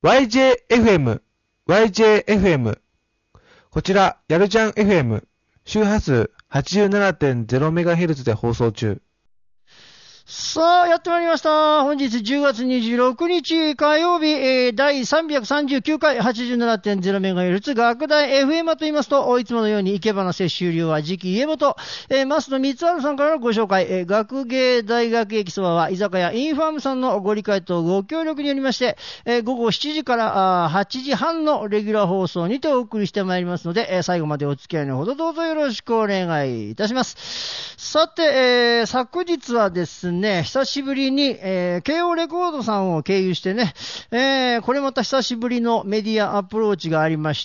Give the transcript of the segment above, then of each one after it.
YJFM、YJFM。こちら、やるじゃん FM、周波数 87.0MHz で放送中。 さあ、やってまいりました。本日10月26日火曜日、第339回 87.0MHz 学大 FM と言いますと、いつものように生け花摂取流は次期家元、マスの三つあるさんからのご紹介、学芸大学駅そばは居酒屋インファームさんのご理解とご協力によりまして、午後7時から8時半のレギュラー放送にてお送りしてまいりますので、最後までお付き合いのほどどうぞよろしくお願いいたします。さて、昨日はですね、久しぶりに、慶応レコードさんを経由してね、これまた久しぶりのメディアアプローチがありまして、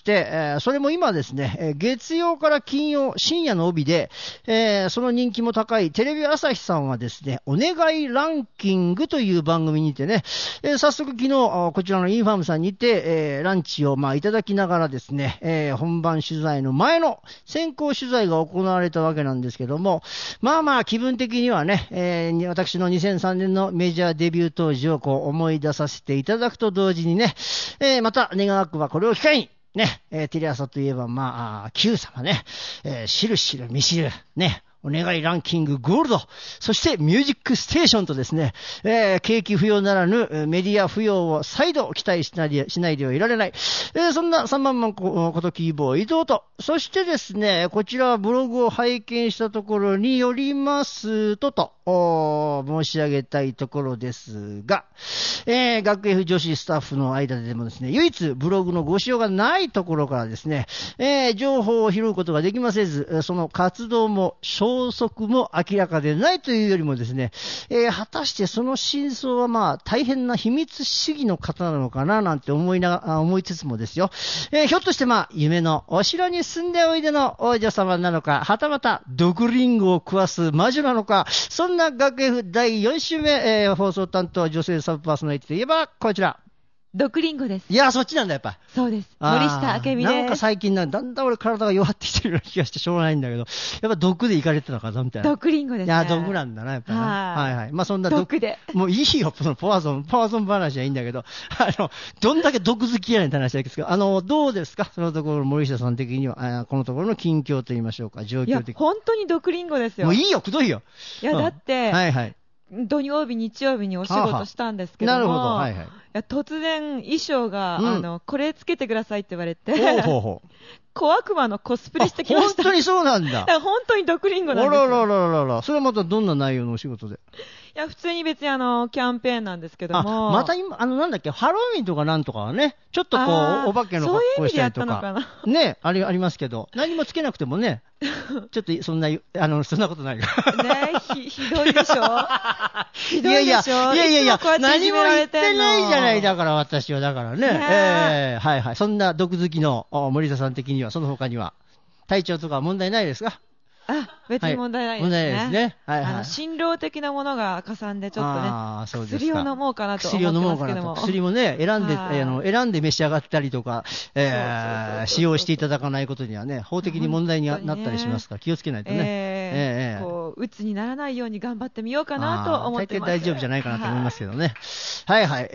それも今ですね、月曜から金曜深夜の帯で、その人気も高いテレビ朝日さんはですね、お願いランキングという番組にてね、早速昨日こちらのインファームさんにて、ランチをいただきながらですね、本番取材の前の先行取材が行われたわけなんですけども、気分的にはね、私の2003年のメジャーデビュー当時を思い出させていただくと同時にね、また願わくばこれを機会にね、テレ朝といえばQ 様ね、しるしるみしるね、お願いランキングゴールド、そしてミュージックステーションとですね、景気不要ならぬメディア不要を再度期待しないではいられない、そんな3万万ことキーボー伊藤と、そしてですね、こちらブログを拝見したところによりますと申し上げたいところですが、学 F 女子スタッフの間でもですね、唯一ブログのご使用がないところからですね、情報を拾うことができませず、その活動も消息も明らかでないというよりもですね、果たしてその真相は大変な秘密主義の方なのかななんて思いつつもですよ、ひょっとして夢のお城に住んでおいでの王女様なのか、はたまた毒リンゴを食わす魔女なのか、そんな学 F 第4週目、放送担当女性サブパーソナリティといえばこちら、 毒リンゴです。 いや、そっちなんだ、やっぱ。 そうです。森下明美です。 なんか最近だんだん俺体が弱ってきてるような気がしてしょうがないんだけど、やっぱ毒でいかれてたのかなみたいな。 毒リンゴですね。 いや、毒なんだな、やっぱり。はいはい。そんな毒で。 もういいよ、そのパワーソン話はいいんだけど、どんだけ毒好きやねんって話ですけど、どうですかそのところ、森下さん的には、このところの近況と言いましょうか、状況的に。 いや、本当に毒リンゴですよ。 もういいよ、くどいよ。 いや、だって、 はいはい。 土曜日、日曜日にお仕事したんですけども、 なるほど、はいはい。 突然衣装が、これつけてくださいって言われて、小悪魔のコスプレしてきました。 本当にそうなんだ。 本当に毒リンゴなんですよ。 ら。それはまたどんな内容のお仕事で？ いや、普通に別にキャンペーンなんですけども。 また今、なんだっけ、ハロウィンとかなんとかはね、ちょっとお化けの格好したりとか。そういう意味でやったのかな。ね、ありますけど、何もつけなくてもね、ちょっとそんなことないから。 ね、ひどいでしょひどいでしょ。 いや、何も言ってないじゃない、だから私は、だからね。はいはい。そんな毒好きの森田さん的には、その他には、体調とか問題ないですか？ 別に問題ないですね。 問題ないですね。はいはい。 診療的なものがかさんで、ちょっとね、薬を飲もうかなと思ってますけども。 薬もね、選んで召し上がったりとか、使用していただかないことにはね、法的に問題になったりしますから、気をつけないとね。 うつにならないように頑張ってみようかなと思ってます。 大抵大丈夫じゃないかなと思いますけどね。はいはい。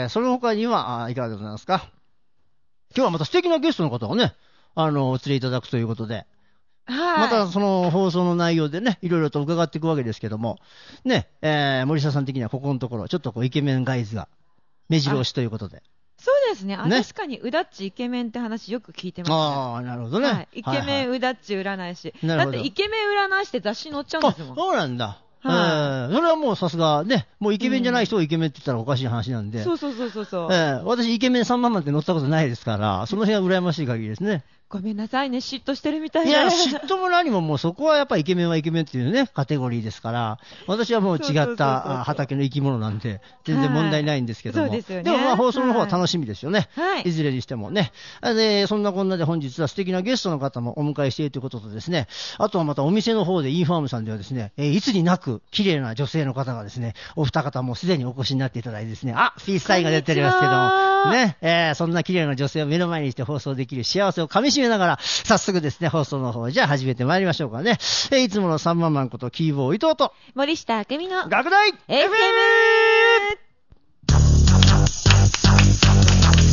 その他には、いかがでございますか？今日はまた素敵なゲストの方をね、お連れいただくということで、またその放送の内容でね、いろいろと伺っていくわけですけども、ね、森下さん的にはここのところ、ちょっとイケメンガイズが目白押しということで。 そうですね。確かにうだっちイケメンって話よく聞いてますね。 なるほどね。 イケメンうだっち占い師。だってイケメン占い師って雑誌に載っちゃうんですもん。 そうなんだ。それはもうさすがね、もうイケメンじゃない人をイケメンって言ったらおかしい話なんで。 そう。 私イケメン3万なんて乗ったことないですから、その辺は羨ましい限りですね。 ごめんなさいね、嫉妬してるみたいな。いや、嫉妬も何ももうそこはやっぱりイケメンはイケメンっていうね、カテゴリーですから、私はもう違った畑の生き物なんで、全然問題ないんですけども。 そうですよね。 でも放送の方は楽しみですよね。 はい。 いずれにしてもね。で、そんなこんなで本日は素敵なゲストの方もお迎えしているということとですね、あとはまたお店の方でインファームさんではですね、いつになく綺麗な女性の方がですね、お二方もすでにお越しになっていただいてですね、ピースサインが出ておりますけども、ね、そんな綺麗な女性を目の前にして放送できる幸せをかみしめながら、早速ですね、放送の方、じゃあ始めてまいりましょうかね。いつもの3万ことキーボー伊藤と、 森下明美の学大 FM！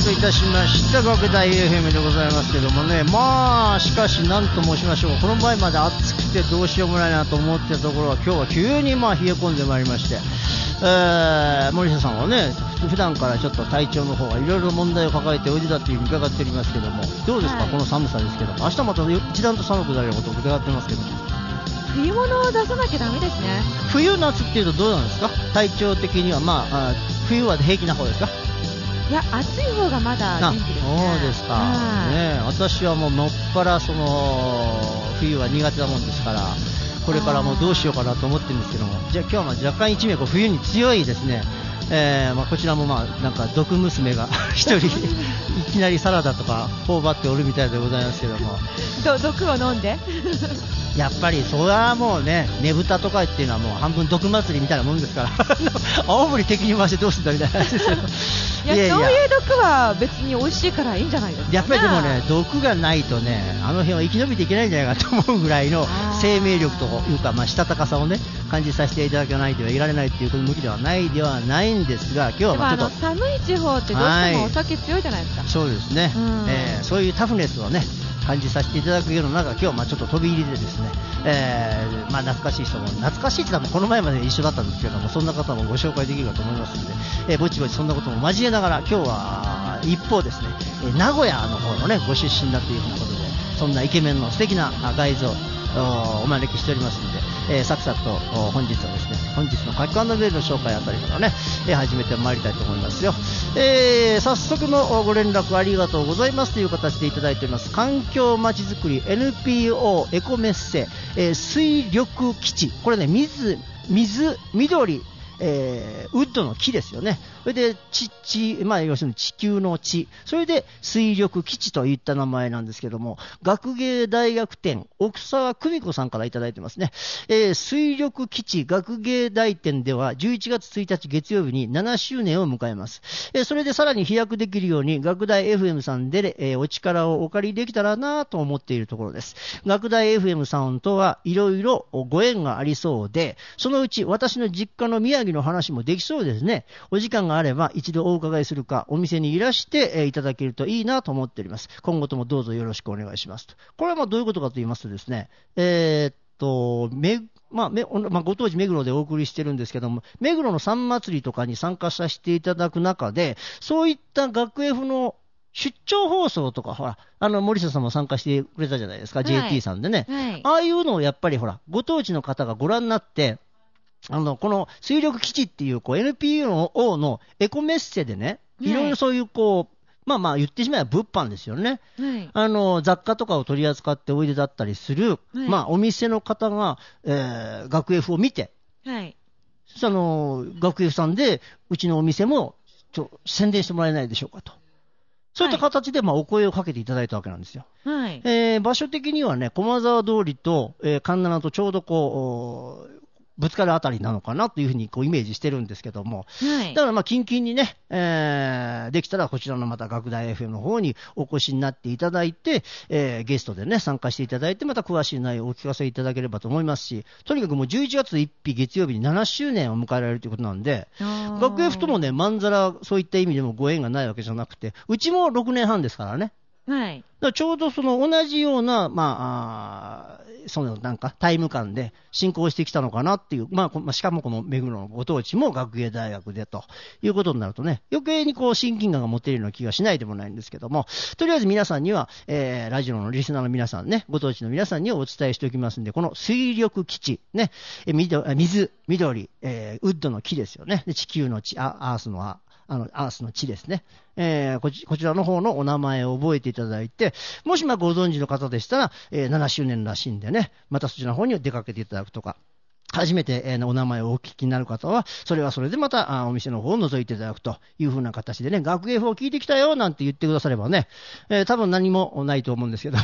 いたしました学大 FM でございますけどもね、まあしかし何と申しましょう、この前まで暑くてどうしようもないなと思ってたところは今日は急に冷え込んでまいりまして、森下さんはね普段からちょっと体調の方はいろいろ問題を抱えておいでだというふうに伺っておりますけども、どうですか、この寒さですけども、明日また一段と寒くなることを伺ってますけども、 冬物を出さなきゃダメですね。 冬夏っていうとどうなんですか、体調的には。冬は平気な方ですか。 いや、暑い方がまだ元気ですね。 そうですか、ね、私はもうのっぱら冬は苦手なもんですから、これからもうどうしようかなと思ってるんですけども、じゃあ今日は若干一名冬に強いですね、こちらもなんか毒娘が一人いきなりサラダとか頬張っておるみたいでございますけども毒を飲んでやっぱりそれはもうね、ねぶたとかっていうのはもう半分毒祭りみたいなもんですから青森敵に回してどうすんだみたいな話ですよいやそういう毒は別に美味しいからいいんじゃないですか、ね、 やっぱりでもね、毒がないとね、あの辺は生き延びていけないんじゃないかと思うぐらいの生命力というか、したたかさをね感じさせていただかないとはいられないっていう向きではないんですが、今日はちょっと寒い地方ってどうしてもお酒強いじゃないですか。 そうですね、そういうタフネスをね感じさせていただくような中、今日はちょっと飛び入りでですね、懐かしい人も、懐かしいって言ったらこの前まで一緒だったんですけども、そんな方もご紹介できるかと思いますので、ぼちぼちそんなことも交えながら、今日は一方ですね、名古屋の方のねご出身だということで、そんなイケメンの素敵な外像お招きしておりますので、サクサクと本日はですね、本日の書き込んだメールの紹介あたりからね、始めてまいりたいと思いますよ。早速のご連絡ありがとうございますという形でいただいております。環境まちづくり NPO エコメッセ、水力基地、これね、水、緑、ウッドの木ですよね。それで要するに地球の地、それで水力基地といった名前なんですけども、学芸大学店奥沢久美子さんからいただいてますね。水力基地学芸大店では11月1日月曜日に7周年を迎えます。それでさらに飛躍できるように学大 FM さんで、お力をお借りできたらなと思っているところです。学大 FM さんとはいろいろご縁がありそうで、そのうち私の実家の宮城の話もできそうですね。お時間があれば一度お伺いするか、お店にいらして、いただけるといいなと思っております。今後ともどうぞよろしくお願いしますと。これはどういうことかと言いますとですね、ご当地目黒でお送りしてるんですけども、目黒の三祭りとかに参加させていただく中で、そういった学 F の出張放送とか、ほら、森下さんも参加してくれたじゃないですか、JT さんでね。ああいうのをやっぱりほら、ご当地の方がご覧になって、この水力基地っていう、NPO のエコメッセでね、いろいろそういう言ってしまえば物販ですよね。雑貨とかを取り扱っておいでだったりする、お店の方が、学 F を見て、その学 F さんでうちのお店も宣伝してもらえないでしょうかと。そういった形でお声をかけていただいたわけなんですよ。場所的にはね、駒沢通りと、環七とちょうどぶつかるあたりなのかなというふうにイメージしてるんですけども、だからキンキンにね、できたらこちらのまた学大 FM の方にお越しになっていただいて、ゲストでね参加していただいて、また詳しい内容をお聞かせいただければと思いますし、とにかくもう11月1日月曜日に7周年を迎えられるということなんで、学 F ともねまんざらそういった意味でもご縁がないわけじゃなくて、うちも6年半ですからね。だからちょうど同じような、タイム感で進行してきたのかなっていう、しかもこの目黒のご当地も学芸大学でということになるとね、余計に親近感が持てるような気がしないでもないんですけども、とりあえず皆さんには、ラジオのリスナーの皆さんね、ご当地の皆さんにはお伝えしておきますんで、この水力基地ね、水、緑、ウッドの木ですよね。で地球の地、アースの地ですね。こちらの方のお名前を覚えていただいて、もしご存知の方でしたら、7周年らしいんでね、またそちらの方に出かけていただくとか、初めて、お名前をお聞きになる方は、それはそれでまたお店の方を覗いていただくという風な形でね、学芸を聞いてきたよなんて言ってくださればね、多分何もないと思うんですけど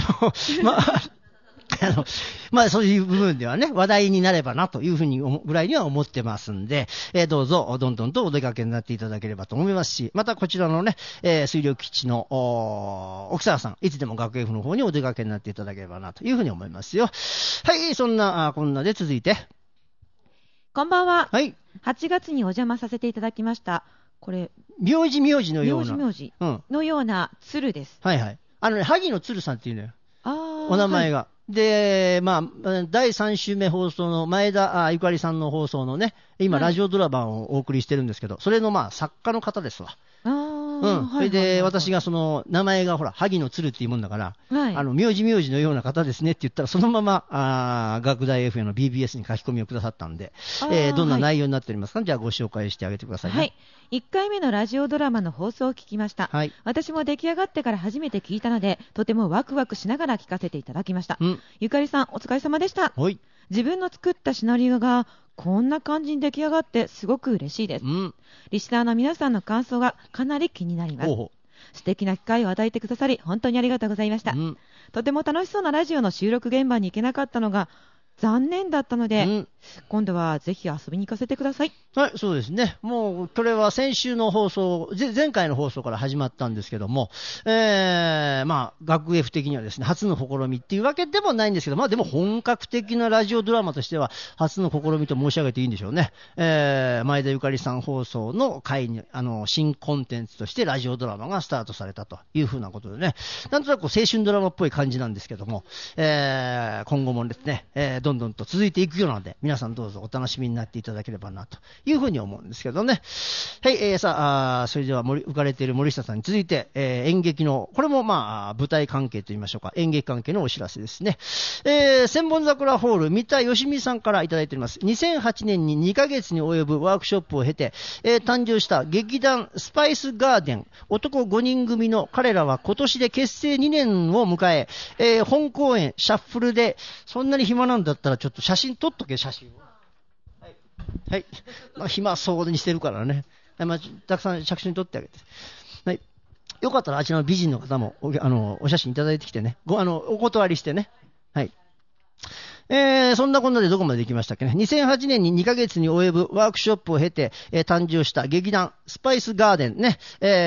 も、そういう部分ではね、話題になればなというふうにぐらいには思ってますんで、どうぞどんどんとお出かけになっていただければと思いますし、またこちらのね、水力基地の奥沢さん、いつでも学 F の方にお出かけになっていただければなというふうに思いますよ。はい、そんなこんなで続いて、 こんばんは。 はい。 8月にお邪魔させていただきましたこれ、 名字のような。 名字のような鶴です。 はいはい。萩野鶴さんっていうのよ。 お名前が。はい、で、まあ、第3週目放送の前田ゆかりさんの放送のね、今、ラジオドラマをお送りしてるんですけど、それのまあ、作家の方ですわ。それで、私がその、名前がほら、萩野鶴っていうもんだから、はい、名字のような方ですねって言ったら、そのまま、学大 FM の BBS に書き込みをくださったんで、どんな内容になっておりますか、じゃあご紹介してあげてくださいね。 はい。1回目のラジオドラマの放送を聞きました。 はい、 私も出来上がってから初めて聞いたので、とてもワクワクしながら聞かせていただきました。ゆかりさん、お疲れ様でした。 はい。 自分の作ったシナリオがこんな感じに出来上がってすごく嬉しいです。リスナーの皆さんの感想がかなり気になります。素敵な機会を与えてくださり本当にありがとうございました。とても楽しそうなラジオの収録現場に行けなかったのが残念だったので、今度はぜひ遊びに行かせてください。 はい、そうですね。もう、これは先週の放送、前回の放送から始まったんですけども、まあ、学 F 的にはですね、初の試みっていうわけでもないんですけど、まあでも本格的なラジオドラマとしては、初の試みと申し上げていいんでしょうね。前田ゆかりさん放送の回に、新コンテンツとしてラジオドラマがスタートされたというふうなことでね、なんとなく青春ドラマっぽい感じなんですけども、今後もですね、どんどんと続いていくようなので、皆さんどうぞお楽しみになっていただければなというふうに思うんですけどね。はい、さあ、それでは浮かれている森下さんに続いて、演劇の、これもまあ、舞台関係といいましょうか、演劇関係のお知らせですね。千本桜ホール、三田よしみさんからいただいております。2008年に2ヶ月に及ぶワークショップを経て、誕生した劇団スパイスガーデン、男5人組の彼らは今年で結成2年を迎え、本公演、シャッフルで、そんなに暇なんだったらちょっと写真撮っとけ、写真を。はい。まあ、暇そうにしてるからね。まあ、たくさん写真撮ってあげて。はい。よかったらあちらの美人の方もお写真いただいてきてね。お断りしてね。はい。そんなこんなでどこまで行きましたっけね。2008年に2ヶ月に及ぶワークショップを経て、誕生した劇団スパイスガーデンね、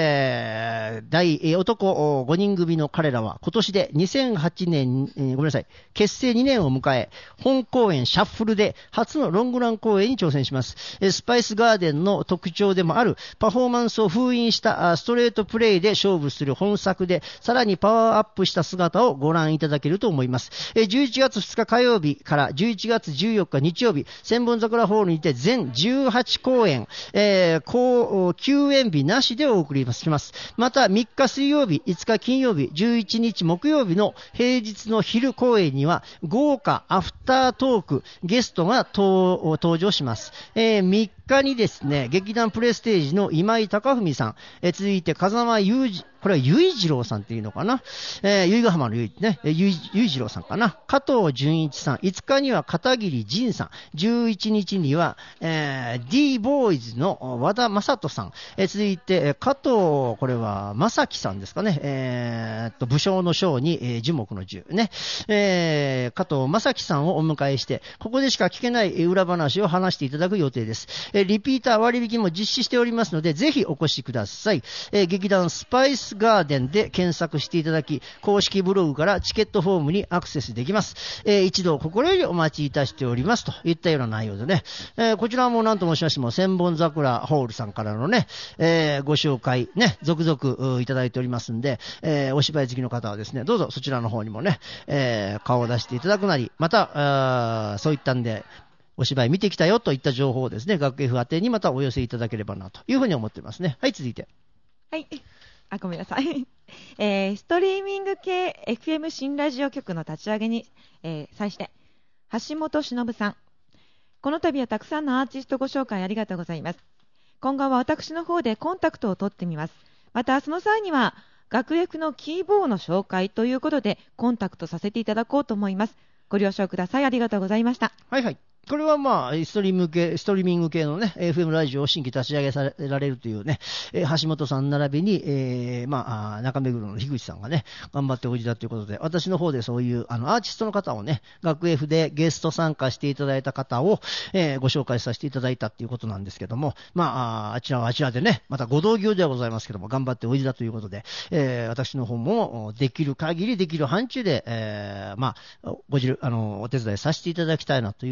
男5人組の彼らは今年で2008年、ごめんなさい、結成2年を迎え、本公演シャッフルで初のロングラン公演に挑戦します。スパイスガーデンの特徴でもあるパフォーマンスを封印したストレートプレイで勝負する本作で、さらにパワーアップした姿をご覧いただけると思います。11月2日火曜日から11月14日日曜日、千本桜ホールにて全18公演、休演日なしでお送りします。また3日水曜日、5日金曜日、11日木曜日の平日の昼公演には豪華アフタートーク、ゲストが登場します。3日にですね、劇団プレステージの今井貴文さん、続いて風間裕二、これは裕次郎さんっていうのかな、由比ヶ浜の裕次郎さんかな、加藤純一さん、5日には片桐仁さん、11日には、D ボーイズの和田正人さん、続いて加藤、これは正樹さんですかね、武将の将に、樹木の樹ね、加藤正樹さんをお迎えして、ここでしか聞けない裏話を話していただく予定です。リピーター割引も実施しておりますので、ぜひお越しください。劇団スパイスガーデンで検索していただき、公式ブログからチケットフォームにアクセスできます。一度心よりお待ちいたしておりますといったような内容でね、こちらも何と申しましても千本桜ホールさんからのね、ご紹介ね、続々いただいておりますんで、お芝居好きの方はですね、どうぞそちらの方にもね、顔を出していただくなり、またそういったんでお芝居見てきたよといった情報をですね、学 F 宛てにまたお寄せいただければなというふうに思っていますね。はい、続いて。 はい。ごめんなさい。ストリーミング系 FM 新ラジオ局の立ち上げに、際して、橋本忍さん。この度はたくさんのアーティストご紹介ありがとうございます。今後は私の方でコンタクトを取ってみます。また、その際には、学 F のキーボーの紹介ということで、コンタクトさせていただこうと思います。ご了承ください。ありがとうございました。 はいはい。これはまあ、ストリーミング系のね、FM ラジオを新規立ち上げされられるというね、橋本さん並びに、中目黒の樋口さんがね、頑張っておいでだということで、私の方でそういう、アーティストの方をね、学 F でゲスト参加していただいた方を、ご紹介させていただいたということなんですけども、あちらはあちらでね、またご同業ではございますけども、頑張っておいでだということで、私の方もできる限りできる範疇で、お手伝いさせていただきたいなというふうに思ってます。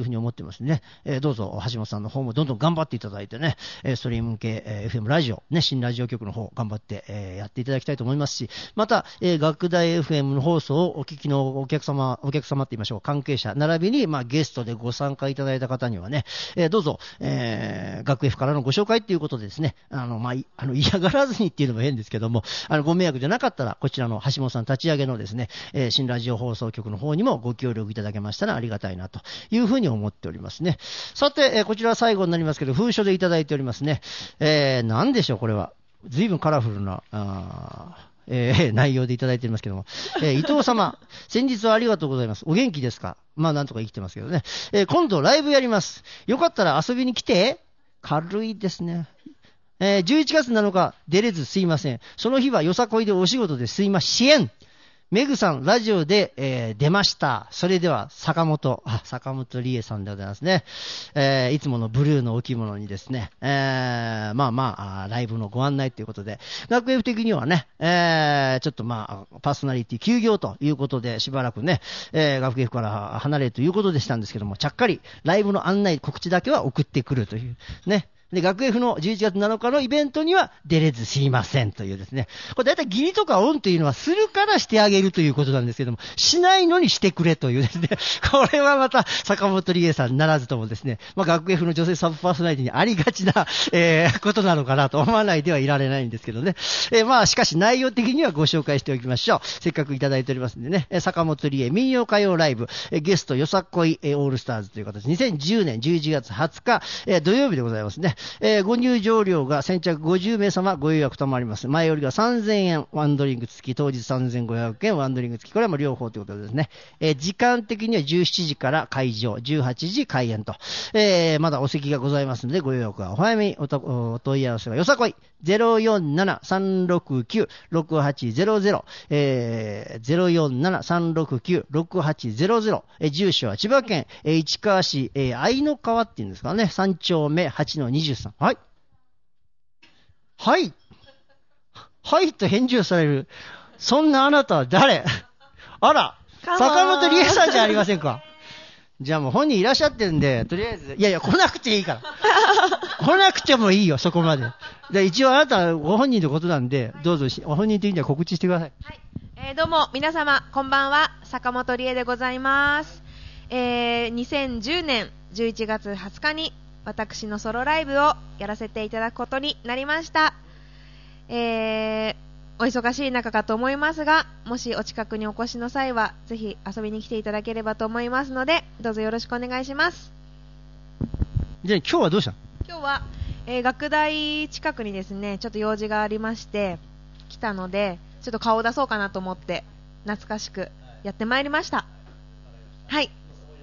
ますね。どうぞ、橋本さんの方もどんどん頑張っていただいてね、ストリーム系、FM ラジオ、ね、新ラジオ局の方、頑張って、やっていただきたいと思いますし、また、学大 FM の放送をお聞きのお客様って言いましょう、関係者、並びに、ゲストでご参加いただいた方にはね、どうぞ、学 F からのご紹介ということでですね、嫌がらずにっていうのも変ですけども、ご迷惑じゃなかったら、こちらの橋本さん立ち上げのですね、新ラジオ放送局の方にもご協力いただけましたらありがたいなというふうに思っておりますね。さて、こちらは最後になりますけど、封書でいただいておりますね。何でしょう、これは。随分カラフルな、内容でいただいておりますけども、伊藤様、先日はありがとうございます。お元気ですか？なんとか生きてますけどね。今度ライブやります。よかったら遊びに来て。軽いですね。11月7日、出れずすいません。その日はよさこいでお仕事ですいません。メグさん、ラジオで、出ました。それでは、坂本理恵さんでございますね。いつものブルーのお着物にですね、ライブのご案内ということで、学 F 的にはね、ちょっとパーソナリティ休業ということで、しばらくね、学 F から離れるということでしたんですけども、ちゃっかりライブの案内、告知だけは送ってくるという、ね。で、学 F の11月7日のイベントには出れずすいませんというですね。これ大体義理とかオンというのはするからしてあげるということなんですけども、しないのにしてくれというですね。これはまた坂本理恵さんならずともですね、学 F の女性サブパーソナリティにありがちな、ことなのかなと思わないではいられないんですけどね。しかし内容的にはご紹介しておきましょう。せっかくいただいておりますんでね。坂本理恵民謡歌謡ライブ、ゲストよさこい、オールスターズという形で、2010年11月20日、土曜日でございますね。ご入場料が先着50名様ご予約ともります。前よりが3000円、ワンドリンク付き、当日3500円、ワンドリンク付き、これはもう両方ということですね。時間的には17時から会場、18時開演と。まだお席がございますので、ご予約はお早めにお問い合わせはよさこい。047-369-6800、047-369-6800、住所は千葉県、市川市、愛の川っていうんですかね、3丁目8-23。はい。はい。はいと返事をされる。そんなあなたは誰？あら、坂本理恵さんじゃありませんか。じゃあもう本人いらっしゃってるんで、とりあえず、いや、来なくていいから。来なくてもいいよ、そこまで。で、一応あなたご本人のことなんで、どうぞ、本人的には告知してください。 はい。どうも、皆様、こんばんは。坂本理恵でございます。2010年11月20日に、私のソロライブをやらせていただくことになりました。お忙しい中かと思いますが、もしお近くにお越しの際はぜひ遊びに来ていただければと思いますので、どうぞよろしくお願いします。 じゃあ今日はどうしたの？ 今日は、学大近くにですね、ちょっと用事がありまして来たので、ちょっと顔を出そうかなと思って懐かしくやってまいりました。はい。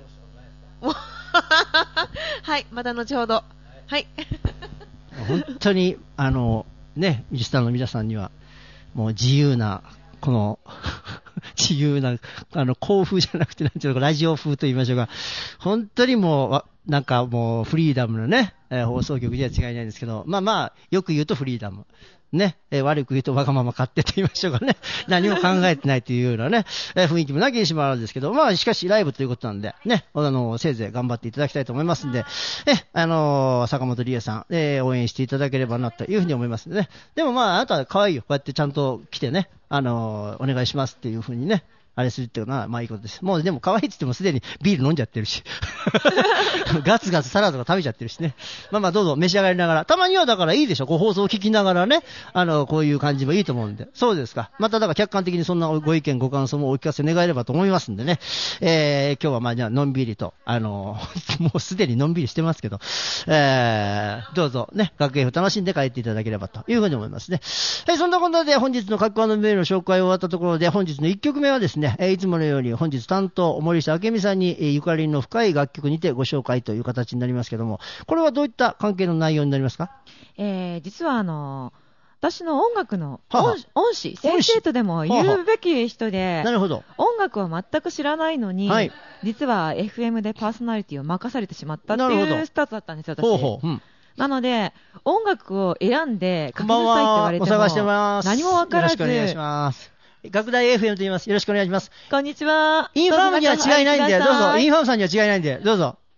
はい、また後ほど。はい。 本当にね、ミスターの皆さんにはもう自由なこの自由な校風じゃなくてなんていうのかラジオ風と言いましょうか、本当にもうなんかもうフリーダムなね、放送局には違いないんですけど、よく言うとフリーダム。ね、悪く言うとわがまま勝手と言いましょうかね。何も考えてないというようなね、雰囲気もなきにしもあるんですけど、しかしライブということなんで、ね、せいぜい頑張っていただきたいと思いますんで、坂本理恵さん、応援していただければなというふうに思いますんでね。でもあなたは可愛いよ。こうやってちゃんと来てね、お願いしますっていうふうにね、あれするっていうのは、いいことです。もうでも可愛いって言ってもすでにビール飲んじゃってるし。ガツガツサラダとか食べちゃってるしね。どうぞ召し上がりながら。たまにはだからいいでしょ。放送を聞きながらね。こういう感じもいいと思うんで。そうですか。まただから客観的にそんなご意見ご感想もお聞かせ願えればと思いますんでね。今日はじゃあのんびりと、もうすでにのんびりしてますけど、どうぞね、学園を楽しんで帰っていただければというふうに思いますね。はい、そんなことで本日の各メールの紹介を終わったところで、本日の1曲目はですね、いつものように本日担当森下明美さんにゆかりの深い楽曲にてご紹介という形になりますけども、これはどういった関係の内容になりますか？ 実は私の音楽の恩師、先生とでも言うべき人で、 なるほど。 音楽は全く知らないのに、はい、実は FM でパーソナリティを任されてしまったっていうスタートだったんですよ、私。なので、音楽を選んで書きなさいって言われても、 お探してます。 何もわからず。 よろしくお願いします。学大 FM と言います。よろしくお願いします。 こんにちは。 インファームには違いないんで、どうぞ。インファームさんには違いないんで、どうぞ。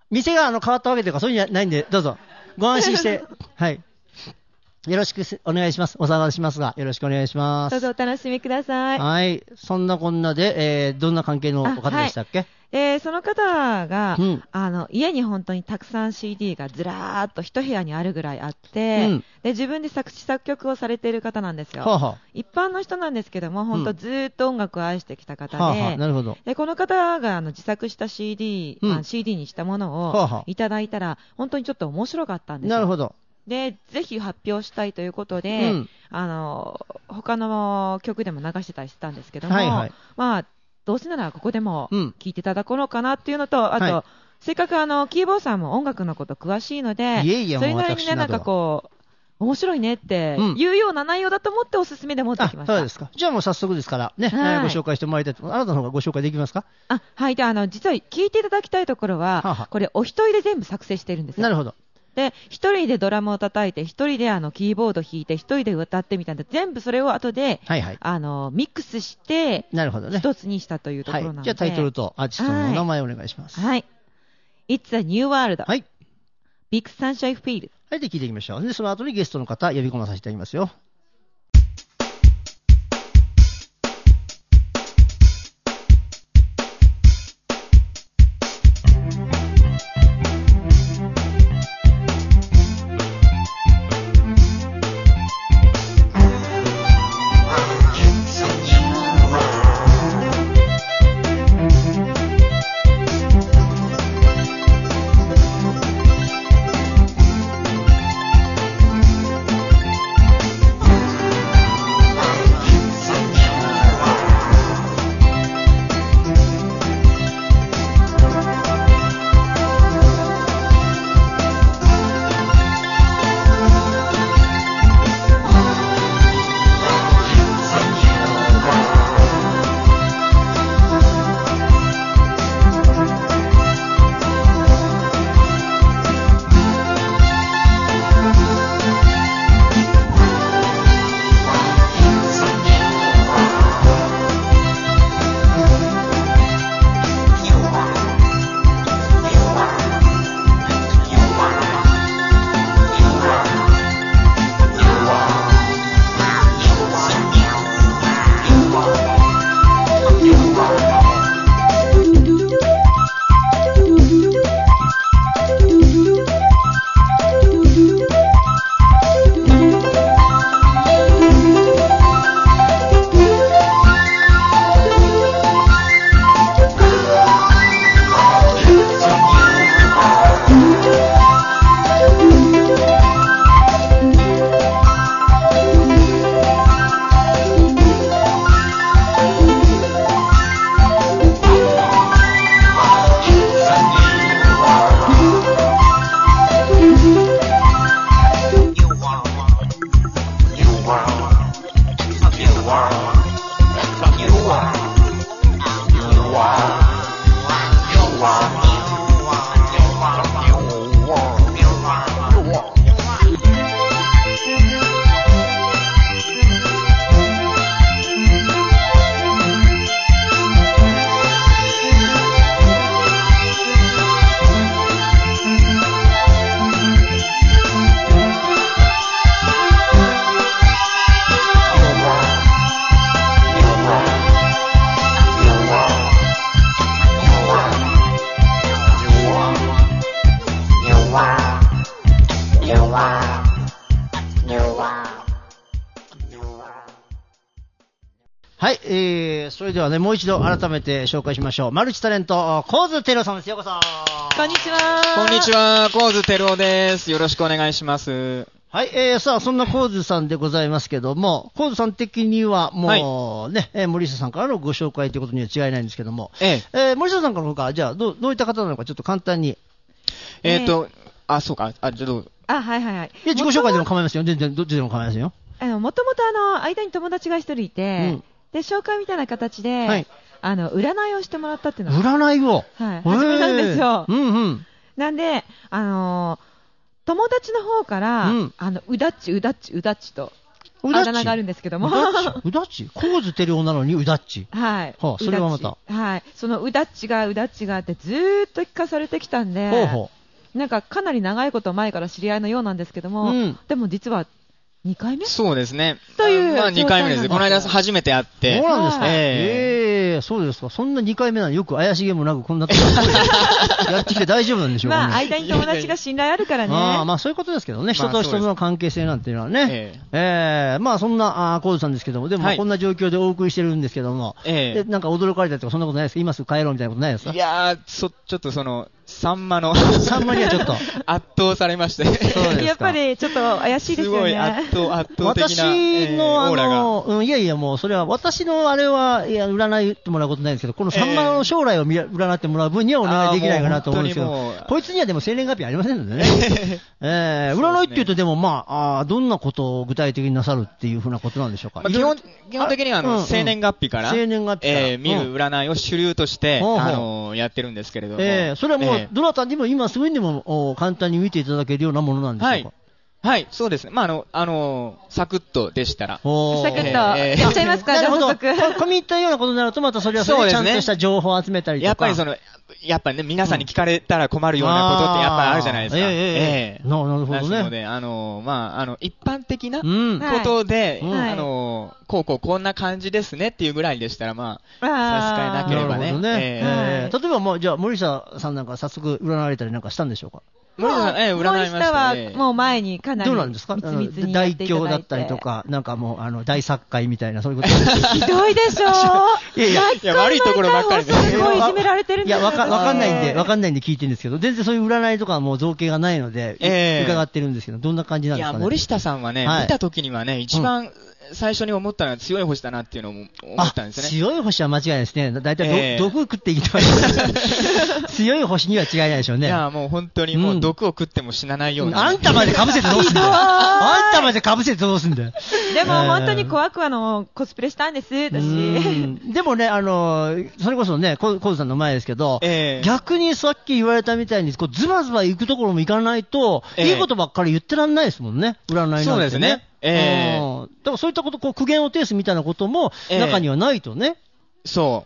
店が変わったわけとかそういうんじゃないんで、どうぞ。ご安心して。はい。よろしくお願いします。お騒がせしますが、よろしくお願いします。 どうぞお楽しみください。 はい。そんなこんなで、どんな関係のお方でしたっけ？ その方が、家に本当にたくさん CD がずらーっと一部屋にあるぐらいあって、で自分で作詞作曲をされている方なんですよ。一般の人なんですけども、本当ずーっと音楽を愛してきた方で、 なるほど。 でこの方が自作した CD にしたものをいただいたら、本当にちょっと面白かったんですよ。 なるほど。 でぜひ発表したいということで、他の曲でも流してたりしてたんですけども、まあどうせならここでも聴いていただこうかなっていうのと、あと、せっかくキーボーさんも音楽のこと詳しいので、それなりにね、なんかこう面白いねっていうような内容だと思っておすすめで持ってきました。 そうですか。じゃあもう早速ですからね、ご紹介してもらいたいと思います。あなたの方がご紹介できますか？ はい。で実は聞いていただきたいところは、これお一人で全部作成してるんですよ。 なるほど。 で一人でドラムを叩いて、一人でキーボード弾いて、一人で歌ってみたいな、全部それを後で、ミックスして一つにしたというところなので、 じゃあタイトルとアーティストのお名前をお願いします。 はい。It's a New World、Big Sunshine Field。 はい、で聞いていきましょう。でその後にゲストの方呼び込まさせていただきますよ。はい、それではね、もう一度改めて紹介しましょう。マルチタレント、神津照夫さんです。ようこそ。 こんにちは。 こんにちは、神津照夫です。よろしくお願いします。 はい、さあ、そんな神津さんでございますけども、神津さん的にはもうね、森下さんからのご紹介ということには違いないんですけども、森下さんからの方が、じゃあどういった方なのかちょっと簡単に。 そうか、ちょっと。 はいはいはい。 いや、自己紹介でも構いませんよ。全然、どっちでも構いませんよ。 もともと間に友達が一人いて、で、紹介みたいな形で、占いをしてもらったっていうのが。 占いを始めたんですよ。なんで、友達の方から、うだっちと、 うだっちあだ名があるんですけども。 うだっち神津照夫なのにうだっち。 はい。 はあ、それはまた。 はい。そのうだっちがってずーっと聞かされてきたんで、 ほうほなんかかなり長いこと前から知り合いのようなんですけども、でも実は2回目そうですね。 というまあ2回目ですね。この間初めて会っう。 て。 そうなんですか。そうですか。そんな2回目なのによく怪しげもなくこんなところやってきて大丈夫なんでしょうかね。 まあ間に友達が信頼あるからね。 まあそういうことですけどね。人と人の関係性なんていうのはね。まあそんなコーズさんですけども、でもこんな状況でお送りしてるんですけども、なんか驚かれたりとかそんなことないですか？今すぐ帰ろうみたいなことないですか？ いやー、ちょっとサンマにはちょっと圧倒されまして。 やっぱりちょっと怪しいですよね。 すごい圧倒的な、 私のオーラが。 いやいやもうそれは私のあれは、いや、占ってもらうことないですけど、このサンマの将来を占ってもらう分にはお願いできないかなと思うんですけど、こいつにはでも生年月日ありませんのでね。占いって言うとでもまあ、どんなことを具体的になさるっていうふうなことなんでしょうか。 基本的には生年月日から見る占いを主流としてやってるんですけれども。 それはもうどなたにも今すぐにでも簡単に見ていただけるようなものなんでしょうか。 はい、そうですね。まあ、サクッとでしたら。 サクッと、やっちゃいますか、 なるほど。込み入ったようなことになると、またそれはそれでちゃんとした情報を集めたりとか。 やっぱりね、皆さんに聞かれたら困るようなことってやっぱりあるじゃないですか。 なるほどね。 なので、一般的なことで、こんな感じですねっていうぐらいでしたら、まあ、差し支えなければね。 例えばもう、じゃあ、森下さんなんか早速占われたりなんかしたんでしょうか？ 森下はもう前にかなりどうなんですか？大凶だったりとか、なんかもう、大作界みたいな、そういうことひどいでしょいや、悪いところばっかりですごいいじめられてるんですよ。 いや、わかんないんで聞いてるんですけど、全然そういう占いとかはもう造形がないので、伺ってるんですけど、どんな感じなんですかね？ いや、森下さんはね、見た時にはね、一番、最初に思ったのは強い星だなっていうのを思ったんですね。 強い星は間違いないですね。だいたい毒食っていきます強い星には違いないでしょうね。 いや、もう本当にもう毒を食っても死なないような。 あんたまで被せてどうすんだよ。あんたまで被せてどうすんだよ。 でも本当に怖くコスプレしたんです、私。 でもね、それこそね、コウさんの前ですけど、逆にさっき言われたみたいに、ズバズバ行くところも行かないと、いいことばっかり言ってらんないですもんね、占いなんてね。 そうですね。 だからそういったこと、苦言を呈すみたいなことも中にはないとね。 そう。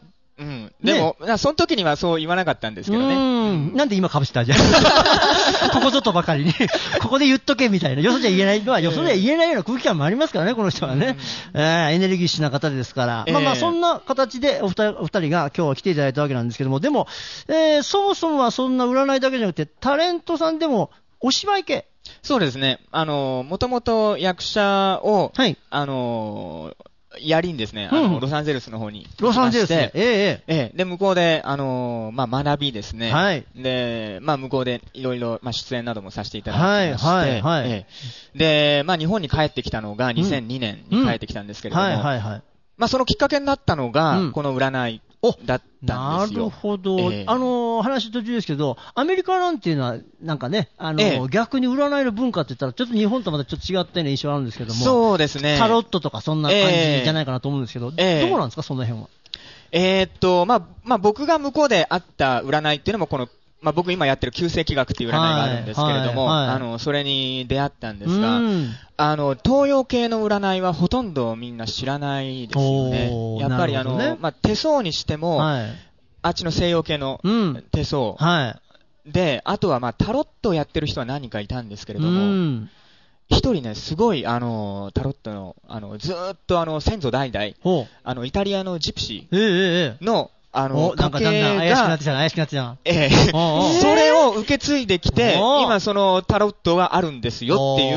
でも、その時にはそう言わなかったんですけどね。 なんで今被せたじゃん。ここぞとばかりに。ここで言っとけみたいな。よそじゃ言えないのは、よそでは言えないような空気感もありますからね、この人はね。エネルギッシュな方ですから。まあそんな形でお二人が今日は来ていただいたわけなんですけども、でも、そもそもはそんな占いだけじゃなくて、タレントさんでもお芝居系。 そうですね。もともと役者を、やりんですね、ロサンゼルスの方に。 ロサンゼルスで、 で、向こうで、学びですね。で、向こうでいろいろ、出演などもさせていただいてまして、で、日本に帰ってきたのが2002年に帰ってきたんですけれども、そのきっかけになったのが、この占いだったんですよ。 なるほど。話途中ですけど、アメリカなんていうのは、なんかね、逆に占いの文化って言ったら、ちょっと日本とまたちょっと違ったような印象あるんですけども、 そうですね。 タロットとかそんな感じじゃないかなと思うんですけど、どうなんですか、その辺は。僕が向こうであった占いっていうのも、この、僕今やってる旧世紀学っていう占いがあるんですけれども、それに出会ったんですが、東洋系の占いはほとんどみんな知らないですよね。やっぱり手相にしても、あっちの西洋系の手相。で、あとはタロットをやってる人は何人かいたんですけれども、一人ね、すごい、タロットの、ずーっと先祖代々、イタリアのジプシーの、 なんかだんだん怪しくなってきたな、怪しくなってきたな。 それを受け継いできて、今そのタロットがあるんですよっていう、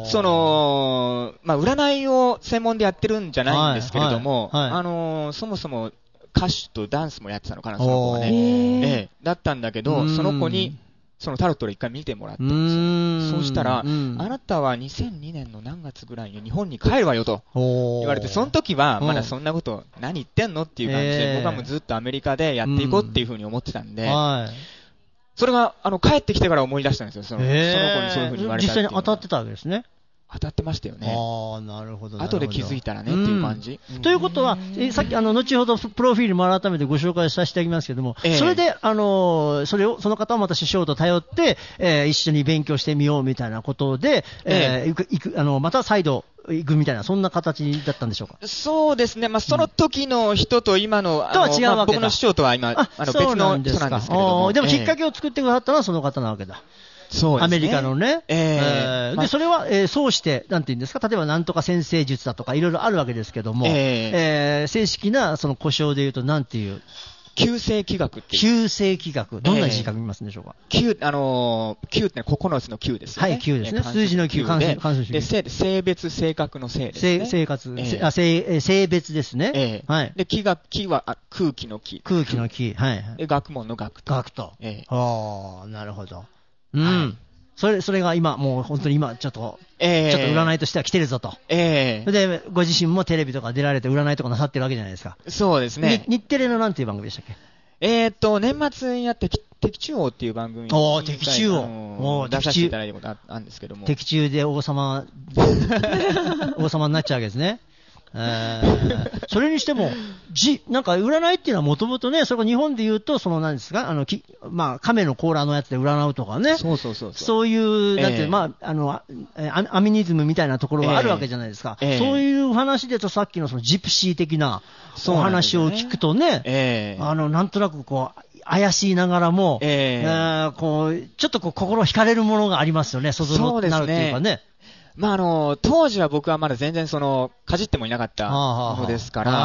占いを専門でやってるんじゃないんですけれども、そもそも歌手とダンスもやってたのかな、その子はね。だったんだけど、その子に、そのタロットで一回見てもらったんですよ。そうしたら、あなたは2002年の何月ぐらいに日本に帰るわよと言われて、その時はまだそんなこと何言ってんのっていう感じで、僕はもうずっとアメリカでやっていこうっていうふうに思ってたんで、それが帰ってきてから思い出したんですよ。その子にそういうふうに言われたっていうのは。 実際に当たってたわけですね。 当たってましたよね。 なるほど。 後で気づいたらねっていう感じ。 ということは、さっき後ほどプロフィールも改めてご紹介させていただきますけども、それでその方をまた師匠と頼って、一緒に勉強してみようみたいなことで、また再度行くみたいな、そんな形だったんでしょうか。 そうですね。まあ、その時の人と今の、 とは違うわけだ。 僕の師匠とは今、別の人なんですけれども。 でもきっかけを作ってくださったのはその方なわけだ。 そうですね。 アメリカのね。で、それは、そうして、なんて言うんですか、例えばなんとか先生術だとかいろいろあるわけですけども、正式なその呼称で言うとなんていう。 九星気学っていう。 九星気学。どんな字書きますんでしょうか。 九って9つの9ですよね。 はい、9ですね。数字の9、関数主義。 で、性別、性格の性ですね。 性別ですね。はい。 で、気は空気の気。 空気の気。はい。 で、学問の学と。 学と。なるほど。うん。それが今、もう本当に今、ちょっと占いとしては来てるぞと。で、ご自身もテレビとか出られて占いとかなさってるわけじゃないですか。 そうですね。 日テレのなんていう番組でしたっけ？ 年末にやって敵中王っていう番組に敵中王出させていただいたことあるんですけども。 敵中で王様になっちゃうわけですね。それにしても、なんか占いっていうのはもともとね、それが日本で言うと、何ですか、亀の甲羅のやつで占うとかね。そういう、なんて、アミニズムみたいなところがあるわけじゃないですか。そういう話でと、さっきのそのジプシー的なお話を聞くとね、なんとなくこう、怪しいながらも、ちょっとこう心惹かれるものがありますよね、想像になるっていうかね。 まあ当時は僕はまだ全然かじってもいなかったものですから、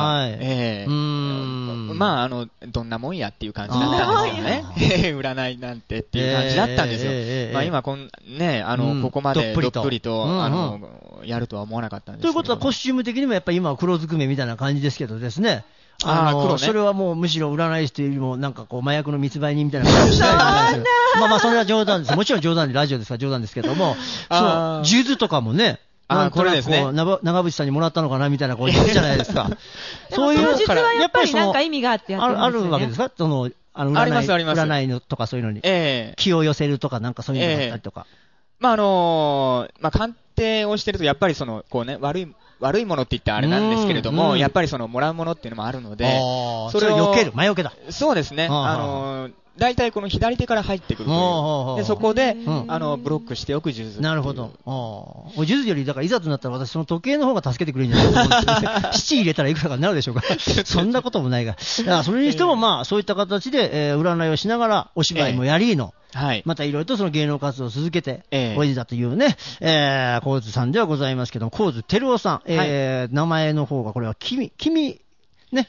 まあどんなもんやっていう感じだったんですよね。占いなんてっていう感じだったんですよ。まあ今ここまでどっぷりと、やるとは思わなかったんですけど。 ということはコスチューム的にもやっぱり今は黒ずくめみたいな感じですけどですね。それはもうむしろ占い師というよりもなんかこう麻薬の密売人みたいな感じしないじゃないですか。まあそれは冗談です。もちろん冗談でラジオですから冗談ですけども、数珠とかもね、なんとなくこう長渕さんにもらったのかなみたいなこう言うじゃないですか。 そういう実はやっぱりなんか意味があってやってるんですよね。 あるわけですか？占いのとかそういうのに気を寄せるとかなんかそういうのがあったりとか。 まあ鑑定をしてるとやっぱりこうね悪いものって言ってあれなんですけれども、やっぱりもらうものっていうのもあるので、 それを避ける、魔除けだ。 そうですね。大体この左手から入ってくるという。で、そこで、ブロックしておく数珠。 なるほど。数珠より、だからいざとなったら私その時計の方が助けてくれるんじゃないかと思うんです。7入れたらいくらかになるでしょうか。そんなこともないが。それにしてもまあ、そういった形で、占いをしながら、お芝居もやりの、またいろいろとその芸能活動を続けておいでだというね、神津さんではございますけども、神津照夫さん、名前の方がこれは君、ね、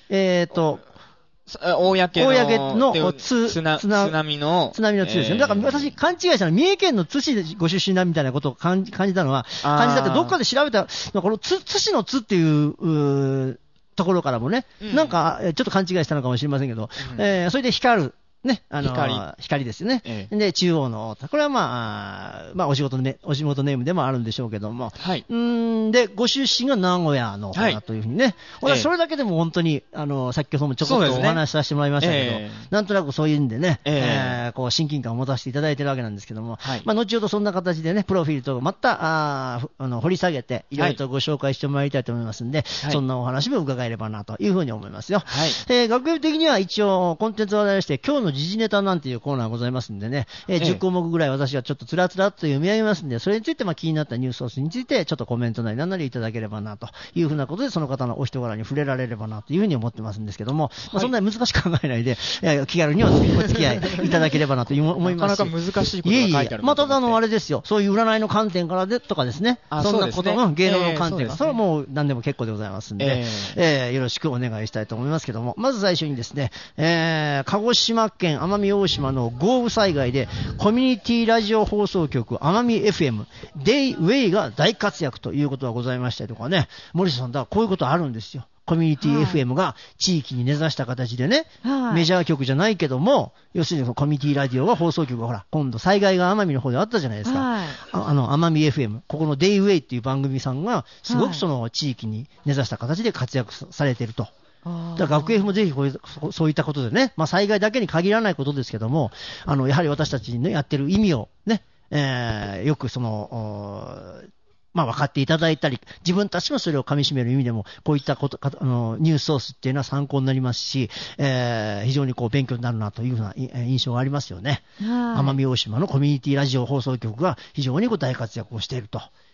公の津波の津ですね。だから私勘違いしたのは三重県の津市ご出身だみたいなことを感じたってどっかで調べたら、この津市の津っていうところからもね、なんかちょっと勘違いしたのかもしれませんけど、それで光る。ね、光ですよね。で、中央の、これはまあお仕事ネームでもあるんでしょうけども。で、ご出身が名古屋の方というふうにね。それだけでも本当に、先ほどもちょこっとお話しさせてもらいましたけど、なんとなくそういうんでね、こう親近感を持たせていただいてるわけなんですけども、まあ後ほどそんな形でね、プロフィールとまた、掘り下げて、いろいろとご紹介してもらいたいと思いますんで、そんなお話も伺えればなというふうに思いますよ。学業的には一応、コンテンツを話題して、今日の時事ネタなんていうコーナーございますんでね、10項目ぐらい私はちょっとつらつらっと読み上げますんで、それについて気になったニュースソースについてちょっとコメントなり何なりいただければなというふうなことで、その方のお人柄に触れられればなというふうに思ってますんですけども、そんなに難しく考えないで、気軽にお付き合いいただければなと思いますし。 なかなか難しいことが書いてある。 ただあれですよ、そういう占いの観点からでとかですね、そんなことの芸能の観点から、それはもう何でも結構でございますんで、よろしくお願いしたいと思いますけども、まず最初にですね、鹿児島県奄美大島の豪雨災害でコミュニティラジオ放送局奄美 FM デイウェイが大活躍ということがございましたりとかね、森下さんだ、こういうことあるんですよ。コミュニティ FM が地域に根ざした形でね、メジャー局じゃないけども、要するにコミュニティラジオが放送局がほら、今度災害が奄美の方であったじゃないですか。奄美 FM、ここのデイウェイっていう番組さんが、すごくその地域に根ざした形で活躍されていると。だから学園もぜひそういったことでね、災害だけに限らないことですけども、やはり私たちに、ね、やってる意味をね、よく分かっていただいたり、自分たちもそれを噛み締める意味でも、こういったこと、ニュースソースっていうのは参考になりますし、非常に勉強になるなというふうな印象がありますよね。奄美大島のコミュニティラジオ放送局が非常に大活躍をしていると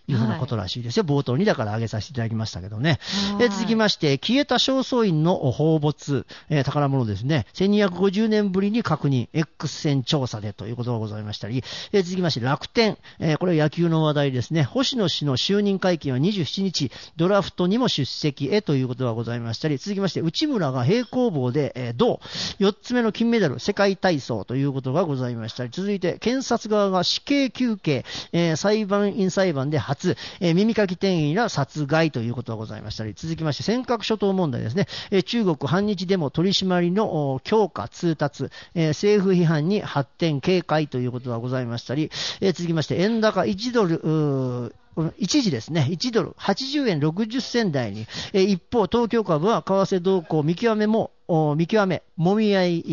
いうふうなことらしいですよ。冒頭にだから挙げさせていただきましたけどね。続きまして、消えた正倉院の宝物、宝物ですね。1250年ぶりに確認、X 線調査でということがございましたり、続きまして、楽天、これは野球の話題ですね。星野氏の就任会見は27日、ドラフトにも出席へということがございましたり、続きまして、内村が平行棒で、銅、4つ目の金メダル、世界体操ということがございましたり、続いて、検察側が死刑求刑、裁判員裁判で初、耳かき店員ら殺害ということがございましたり、続きまして尖閣諸島問題ですね。中国反日デモ取り締まりの強化通達、政府批判に発展警戒ということがございましたり、続きまして円高1ドル一時ですね、1ドル80円60銭台に、一方、東京株は為替動向見極め、もみ合い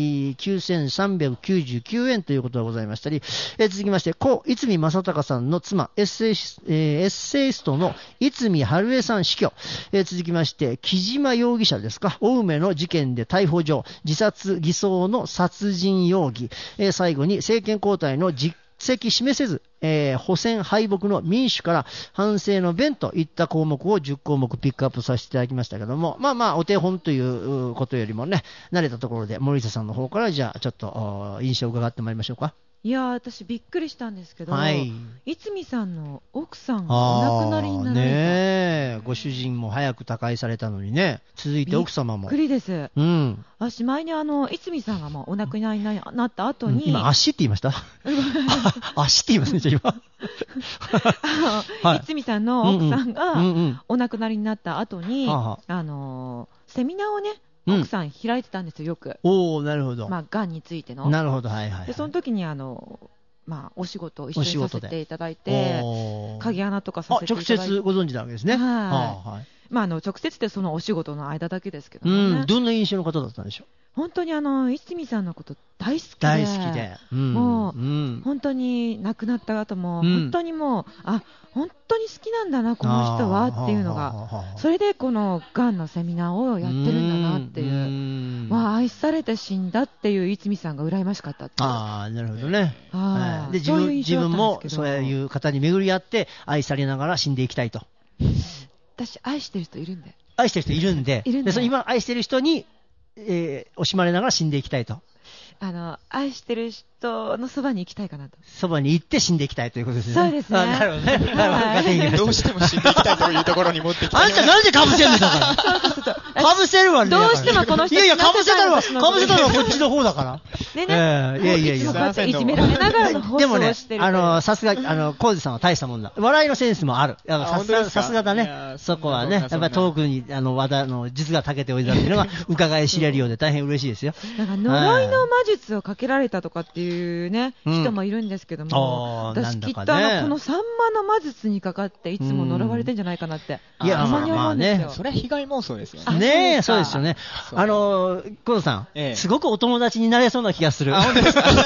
9399円ということがございましたり、続きまして、故逸見正隆さんの妻、エッセイストの逸見春江さん死去、続きまして、木島容疑者ですか、青梅の事件で逮捕状、自殺偽装の殺人容疑、最後に政権交代の実績示せず、補選敗北の民主から反省の弁といった項目を10項目ピックアップさせていただきましたけども、お手本ということよりもね、慣れたところで森下さんの方からじゃあちょっと印象を伺ってまいりましょうか。 いやー、私びっくりしたんですけど、 はい、 逸見さんの奥さんがお亡くなりになられた。 ね、ご主人も早く他界されたのにね、続いて奥様も。 びっくりです。 うん。 私前に逸見さんがもうお亡くなりになった後に、 今足って言いました足って言いますね、じゃあ今。 逸見さんの奥さんがお亡くなりになった後に、セミナーをね、奥さん開いてたんですよ、よく。 おー、なるほど。 がんについての。 なるほど、はいはい、はい。 で、その時にお仕事を一緒にさせていただいて、鍵穴とかさせていただいて。 直接ご存知なわけですね。 はい。直接でそのお仕事の間だけですけどもね。 どんな印象の方だったんでしょう。 本当に逸見さんのこと大好きで。 大好きで。 もう、本当に亡くなった後も、本当にもう、本当に好きなんだな、この人はっていうのが。それでこのがんのセミナーをやってるんだなっていう。愛されて死んだっていう逸見さんが羨ましかったっていう。 なるほどね。で、自分もそういう方に巡り合って愛されながら死んでいきたいと。 私、愛してる人いるんで。 愛してる人いるんで。その今愛してる人に、惜しまれながら死んでいきたいと。 愛してる人のそばに行きたいかなと。 そばに行って死んでいきたいということですね。 そうですね。 なるほどね。 どうしても死んでいきたいというところに持ってきて。 あんたなんで被せるんだから。被せるわね。 どうしてもこの人。 いや、被せたのはこっちの方だから。 でね。いつもこうやっていじめられながらの放送をしてる。 でもね、さすが、コウジさんは大したもんだ。笑いのセンスもある。さすがだね。そこはね。やっぱりトークに、実が長けておいたっていうのが伺い知れるようで大変嬉しいですよ。 呪いの魔術をかけられたとかっていうね、人もいるんですけども、私きっとこのサンマの魔術にかかっていつも呪われてんじゃないかなって、たまに思うんですよ。 それは被害妄想ですよね。ねえ、そうですよね。河野さん、すごくお友達になれそうな気がする。 本当ですか。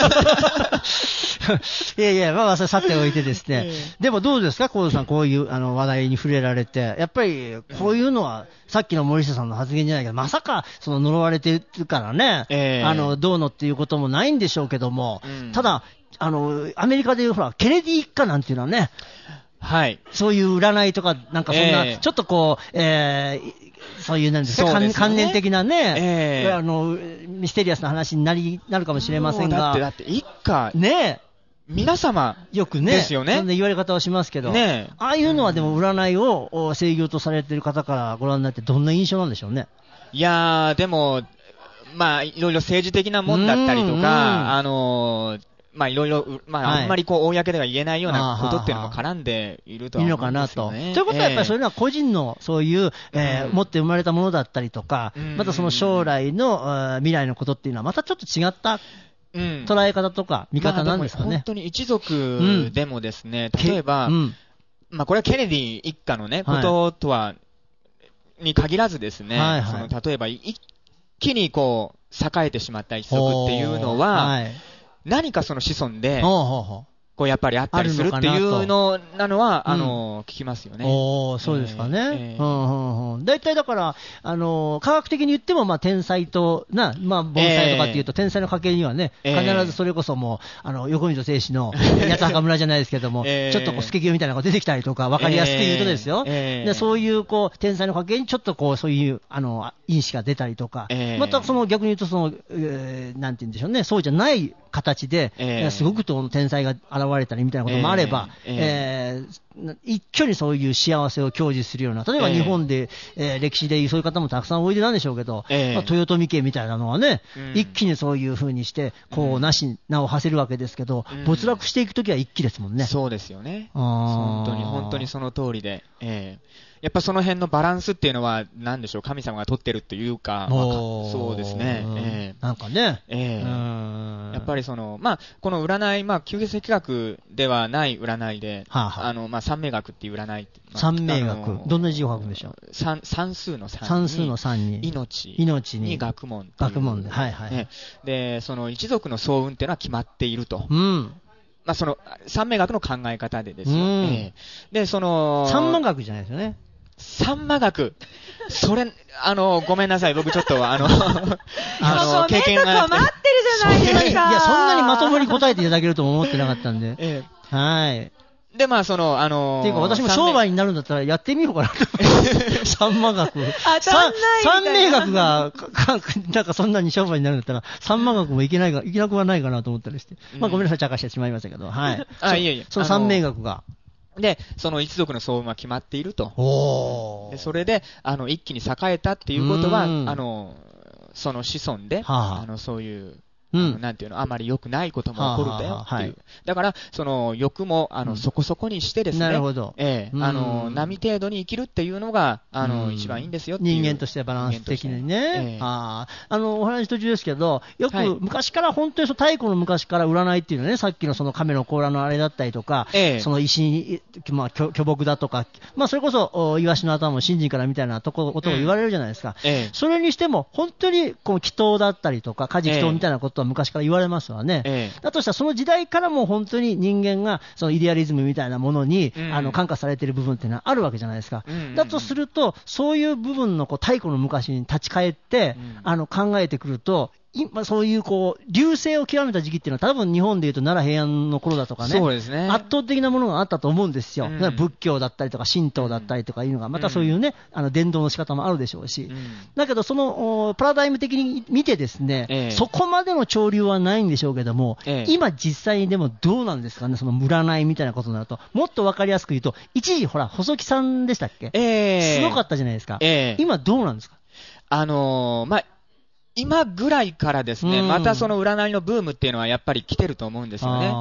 いや、それ去っておいてですね。でもどうですか、河野さん、こういう話題に触れられて、やっぱりこういうのは、さっきの森下さんの発言じゃないけど、まさかその呪われてるからね、どうのっていうこともないんでしょうけども、ただ、アメリカでいうほら、ケネディ一家なんていうのはね、 はい。 そういう占いとか、なんかそんな、ちょっとこう、そういうなんですか、関連的なね、ミステリアスな話になるかもしれませんが。 だって一家、 ね、 皆様よくね、 ですよね。 そんな言われ方をしますけど、ああいうのはでも占いを制御とされている方からご覧になってどんな印象なんでしょうね。 いやー、でも、いろいろ政治的なもんだったりとか、いろいろ、あんまり公では言えないようなことっていうのも絡んでいるとは思うんですよね。 いいのかなと。ということはやっぱりそういうのは個人のそういう、持って生まれたものだったりとか、またその将来の未来のことっていうのはまたちょっと違った捉え方とか見方なんですかね。 本当に一族でもですね、例えば、これはケネディ一家のね、こととは、に限らずですね、例えば一気にこう、栄えてしまった一族っていうのは、何かその子孫で、 こうやっぱりあったりするっていうのなのは、聞きますよね。 そうですかね。大体だから、科学的に言っても、天才と、盆栽とかっていうと、天才の家系にはね、必ずそれこそもう、横溝正史の八幡村じゃないですけども、ちょっとスケキヨみたいなのが出てきたりとか、わかりやすく言うとですよ。でそういう、天才の家系にちょっとそういう、因子が出たりとか、また逆に言うとなんて言うんでしょうね、そうじゃない形で、すごく天才が現れたりみたいなこともあれば、一挙にそういう幸せを享受するような、例えば日本で、歴史でそういう方もたくさんおいでなんでしょうけど、豊臣家みたいなのはね、一気にそういう風にして、名を馳せるわけですけど、没落していくときは一気ですもんね。 そうですよね。本当にその通りで。やっぱその辺のバランスっていうのは、なんでしょう、神様が取ってるというか、そうですね。 なんかね。 やっぱりこの占い、旧世紀学ではない占いで、三名学っていう占い。 三名学。どんな字を書くんでしょう？ 算数の3に。 算数の3に。 命に学問。 学問で。はいはい。 で、その一族の相運っていうのは決まっていると。三名学の考え方でですよ。で、 三魔学じゃないですよね。 三魔学。それ、ごめんなさい。僕ちょっと、経験が。 待ってるじゃないですか。 いや、そんなにまともに答えていただけるとも思ってなかったんで。はい。 で、っていうか私も商売になるんだったらやってみようかなと。三魔学。三名学が、なんかそんなに商売になるんだったら、三魔学もいけなくはないかなと思ったりして。ごめんなさい、茶化してしまいましたけど。はい。 いえいえ。 その三名学が。 で、その一族の相運は決まっていると。でそれで、一気に栄えたっていうことは、その子孫で、そういう、なんていうの、あまり良くないことも起こるんだよっていう。だから、欲も、そこそこにしてですね。 なるほど。 波程度に生きるっていうのが、一番いいんですよっていう。 人間としてバランス的にね。お話途中ですけど、よく昔から本当に太古の昔から占いっていうのはね、さっきのその亀の甲羅のあれだったりとか、その石に、巨木だとか、それこそ、イワシの頭も信心からみたいなことを言われるじゃないですか。それにしても、本当に、祈祷だったりとか、家事祈祷みたいなことは昔から言われますわね。だとしたらその時代からも本当に人間がそのイデアリズムみたいなものに、感化されている部分っていうのはあるわけじゃないですか。だとするとそういう部分の太古の昔に立ち返って、考えてくるとそういう隆盛を極めた時期っていうのは多分日本でいうと奈良平安の頃だとかね、 そうですね、 圧倒的なものがあったと思うんですよ。仏教だったりとか神道だったりとかいうのがまたそういうね、伝道の仕方もあるでしょうし、だけどそのパラダイム的に見てですね、そこまでの潮流はないんでしょうけども、今実際にでもどうなんですかね、その占いみたいなことになると、もっと分かりやすく言うと、一時ほら細木さんでしたっけ、すごかったじゃないですか。今どうなんですか。 今ぐらいからですね、またその占いのブームっていうのはやっぱり来てると思うんですよね。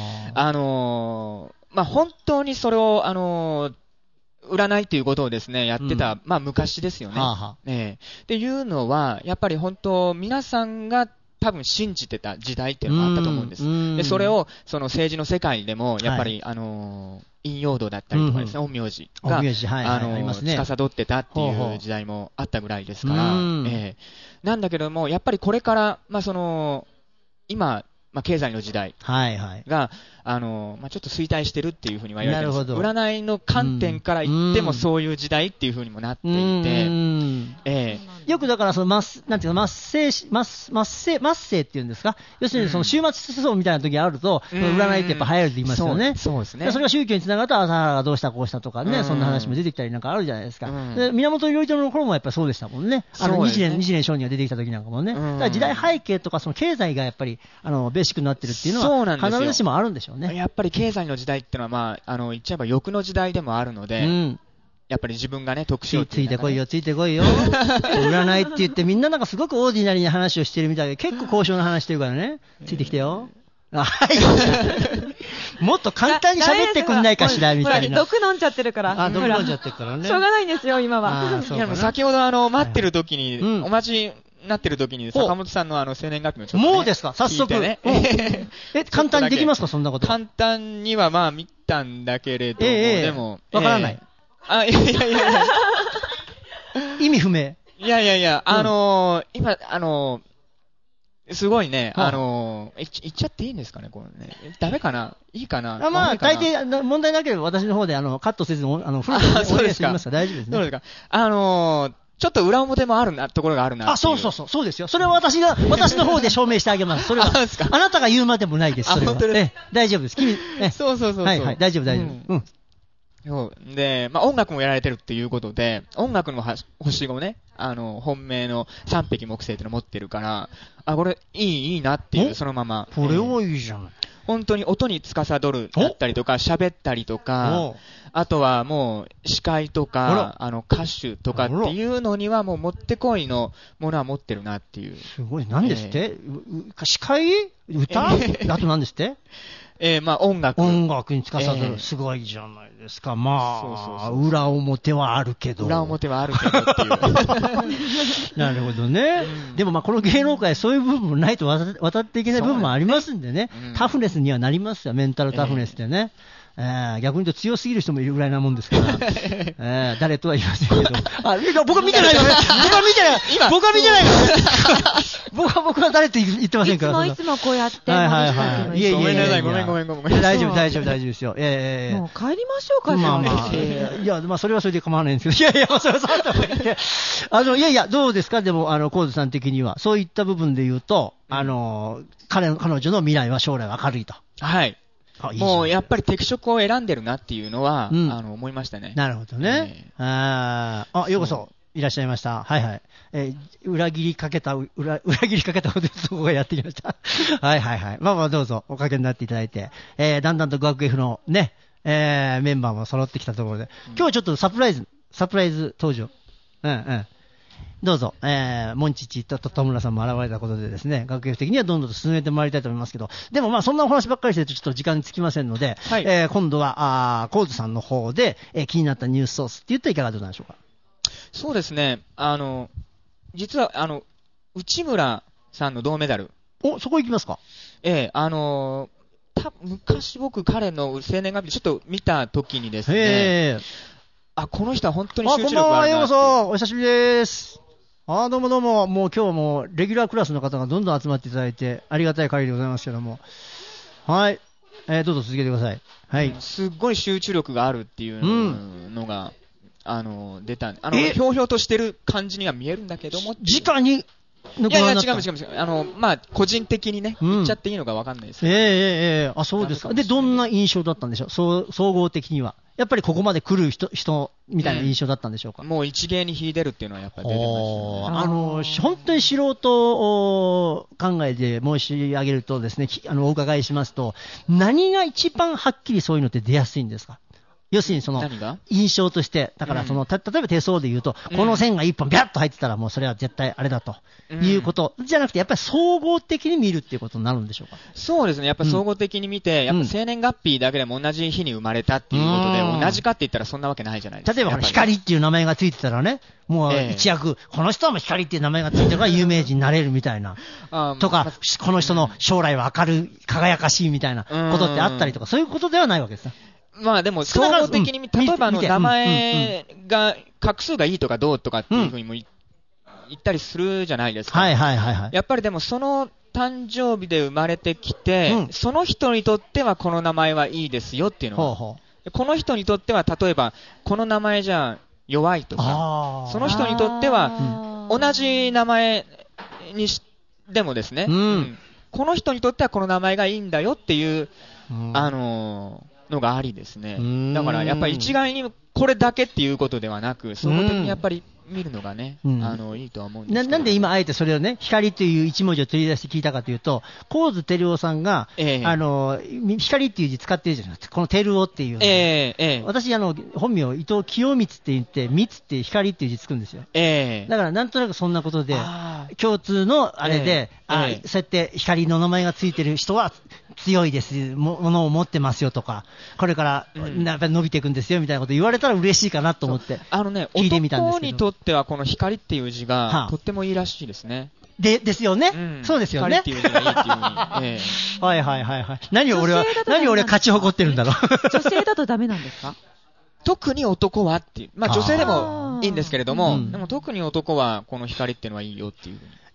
本当にそれを、占いっていうことをですね、やってた、昔ですよね。っていうのは、やっぱり本当、皆さんが多分信じてた時代っていうのがあったと思うんです。で、それを、その政治の世界でも、やっぱり、陰陽道だったりとかですね、陰陽師が、司ってたっていう時代もあったぐらいですから、なんだけども、やっぱりこれから、今、経済の時代が、ちょっと衰退してるっていうふうには言われてます。占いの観点から言ってもそういう時代っていうふうにもなっていて、 よくだからなんていうか末世っていうんですか、要するにその終末思想みたいな時があると、占いってやっぱ流行るって言いますよね。 そうですね。 それが宗教につながると朝原がどうしたこうしたとかね、そんな話も出てきたりなんかあるじゃないですか。で源頼朝の頃もやっぱりそうでしたもんね。日蓮聖人が出てきた時なんかもね。だから時代背景とかその経済がやっぱりベーシックになってるっていうのは必ずしもあるんでしょうね。 やっぱり経済の時代っていうのは言っちゃえば欲の時代でもあるので。やっぱり自分がね、得しようっていう、 ついてこいよ、ついてこいよ。占いって言ってみんななんかすごくオーディナリーな話をしてるみたいで、結構高尚な話してるからね。ついてきてよ。はい。もっと簡単に喋ってくんないかしら、みたいな。 毒飲んじゃってるから。 毒飲んじゃってるからね。 しょうがないんですよ、今は。 いや、先ほど待ってる時に、お待ちになってる時に、坂本さんの生年月日もちょっと、 もうですか、早速。簡単にできますか、そんなこと。 簡単には見たんだけれども、でも。 わからない。 いや。 意味不明。 いや、今、 すごいね、言っちゃっていいんですかね、これね。ダメかないいかなまあ、大抵、問題なければ私の方でカットせずに、フルでそうですか。 大丈夫ですね。 そうですか。ちょっと裏表もあるところがあるな。 そうですよ。それは私の方で証明してあげます。それは、あなたが言うまでもないです、それは。大丈夫です。 そう。 はい、大丈夫。 で、まあ、音楽もやられてるっていうことで、音楽の星をね、本命の三匹木星っての持ってるから、これ、いいなっていう、そのまま。 これはいいじゃない。 本当に音に司るだったりとか、喋ったりとか、あとはもう、司会とか、歌手とかっていうのにはもうもってこいのものは持ってるなっていう。 すごい。何ですって、司会歌あと何ですってまあ音楽に司る、すごいじゃないですか。まあ、裏表はあるけど。 裏表はあるけどっていう。 なるほどね。でもまあこの芸能界そういう部分もないと渡っていけない部分もありますんでね。タフネスにはなりますよ、メンタルタフネスでね。逆に言うと強すぎる人もいるぐらいなもんですから、誰とは言いませんけど。僕は見てないよね。僕は見てないよね。僕は誰と言ってませんから。 いつもこうやって。 ごめんなさい、ごめん。大丈夫ですよ。 もう帰りましょうか、 まあ。いや、まあそれはそれで構わないんですけど。いや、それはそうだと言って。どうですかでも、コーズさん的には。そういった部分で言うと、彼女の未来は将来は明るいと。 はい。もうやっぱり適職を選んでるなっていうのは、思いましたね。 なるほどね。ようこそいらっしゃいました。はいはい。裏切りかけたことでそこがやってきました。はい。まあどうぞおかけになっていただいて、だんだんと学 F のね、メンバーも揃ってきたところで、今日はちょっとサプライズ登場。どうぞ、モンチッチと戸村さんも現れたことでですね、学園的にはどんどんと進めてまいりたいと思いますけど、でもまあそんなお話ばっかりしてるとちょっと時間につきませんので、今度はコーズさんの方で、気になったニュースソースって言ったらいかがでございましょうか。そうですね、 実は内村さんの銅メダル。 そこ行きますか。 昔僕彼の生年月日ちょっと見た時にですね、この人は本当に集中力があるなって。 こんばんは、ようこそ、お久しぶりです。どうも、もう今日もレギュラークラスの方がどんどん集まっていただいて、ありがたい限りでございますけども。はい。どうぞ続けてください。はい。 すっごい集中力があるっていうのが、出た。ひょうひょうとしてる感じには見えるんだけども。 直にいや、違う。まあ、個人的にね、言っちゃっていいのか分かんないですけど。 そうですか。で、どんな印象だったんでしょう、総合的には。やっぱりここまで来る人みたいな印象だったんでしょうか。 もう一芸に秀でるっていうのはやっぱり出てましたね。本当に素人考えで申し上げるとですね、お伺いしますと、何が一番はっきりそういうのって出やすいんですか。要するにその印象として、だから例えば手相で言うと、この線が一本ビャッと入ってたらもうそれは絶対あれだということじゃなくて、やっぱり総合的に見るっていうことになるんでしょうか。 そうですね、やっぱり総合的に見て、やっぱ生年月日だけでも同じ日に生まれたっていうことで、同じかって言ったらそんなわけないじゃないですか。 例えば光っていう名前がついてたらね、もう一躍、この人も光っていう名前がついてるから有名人になれるみたいな。とか、この人の将来は明るい、輝かしいみたいなことってあったりとか、そういうことではないわけですね。 まあでも、総合的に例えば名前が、画数がいいとかどうとかっていうふうにも言ったりするじゃないですか。やっぱりでもその誕生日で生まれてきて、その人にとってはこの名前はいいですよっていうのが、この人にとっては例えば、この名前じゃ弱いとか、その人にとっては同じ名前にでもですね、この人にとってはこの名前がいいんだよっていう、のがありですね。だからやっぱり一概にこれだけっていうことではなく、総合的にやっぱり見るのがね、いいとは思うんですけど。 なんで今あえてそれをね、光という一文字を取り出して聞いたかというと、神津照夫さんが、光っていう字使ってるじゃないですか。この照夫っていう。私、本名、伊藤清光って言って、光って光っていう字つくんですよ。だからなんとなくそんなことで、共通のあれで、そうやって光の名前がついてる人は強いです、ものを持ってますよとか、これからやっぱり伸びていくんですよみたいなこと言われたら嬉しいかなと思って、聞いてみたんですけど。 男にとってはこの光っていう字がとってもいいらしいですね。 ですよね、そうですよね。 光っていう字がいいっていうふうに。 はい。何を俺は勝ち誇ってるんだろう。 女性だとダメなんですか？ 特に男はっていう。まあ女性でもいいんですけれども、でも特に男はこの光っていうのはいいよっていうふうに。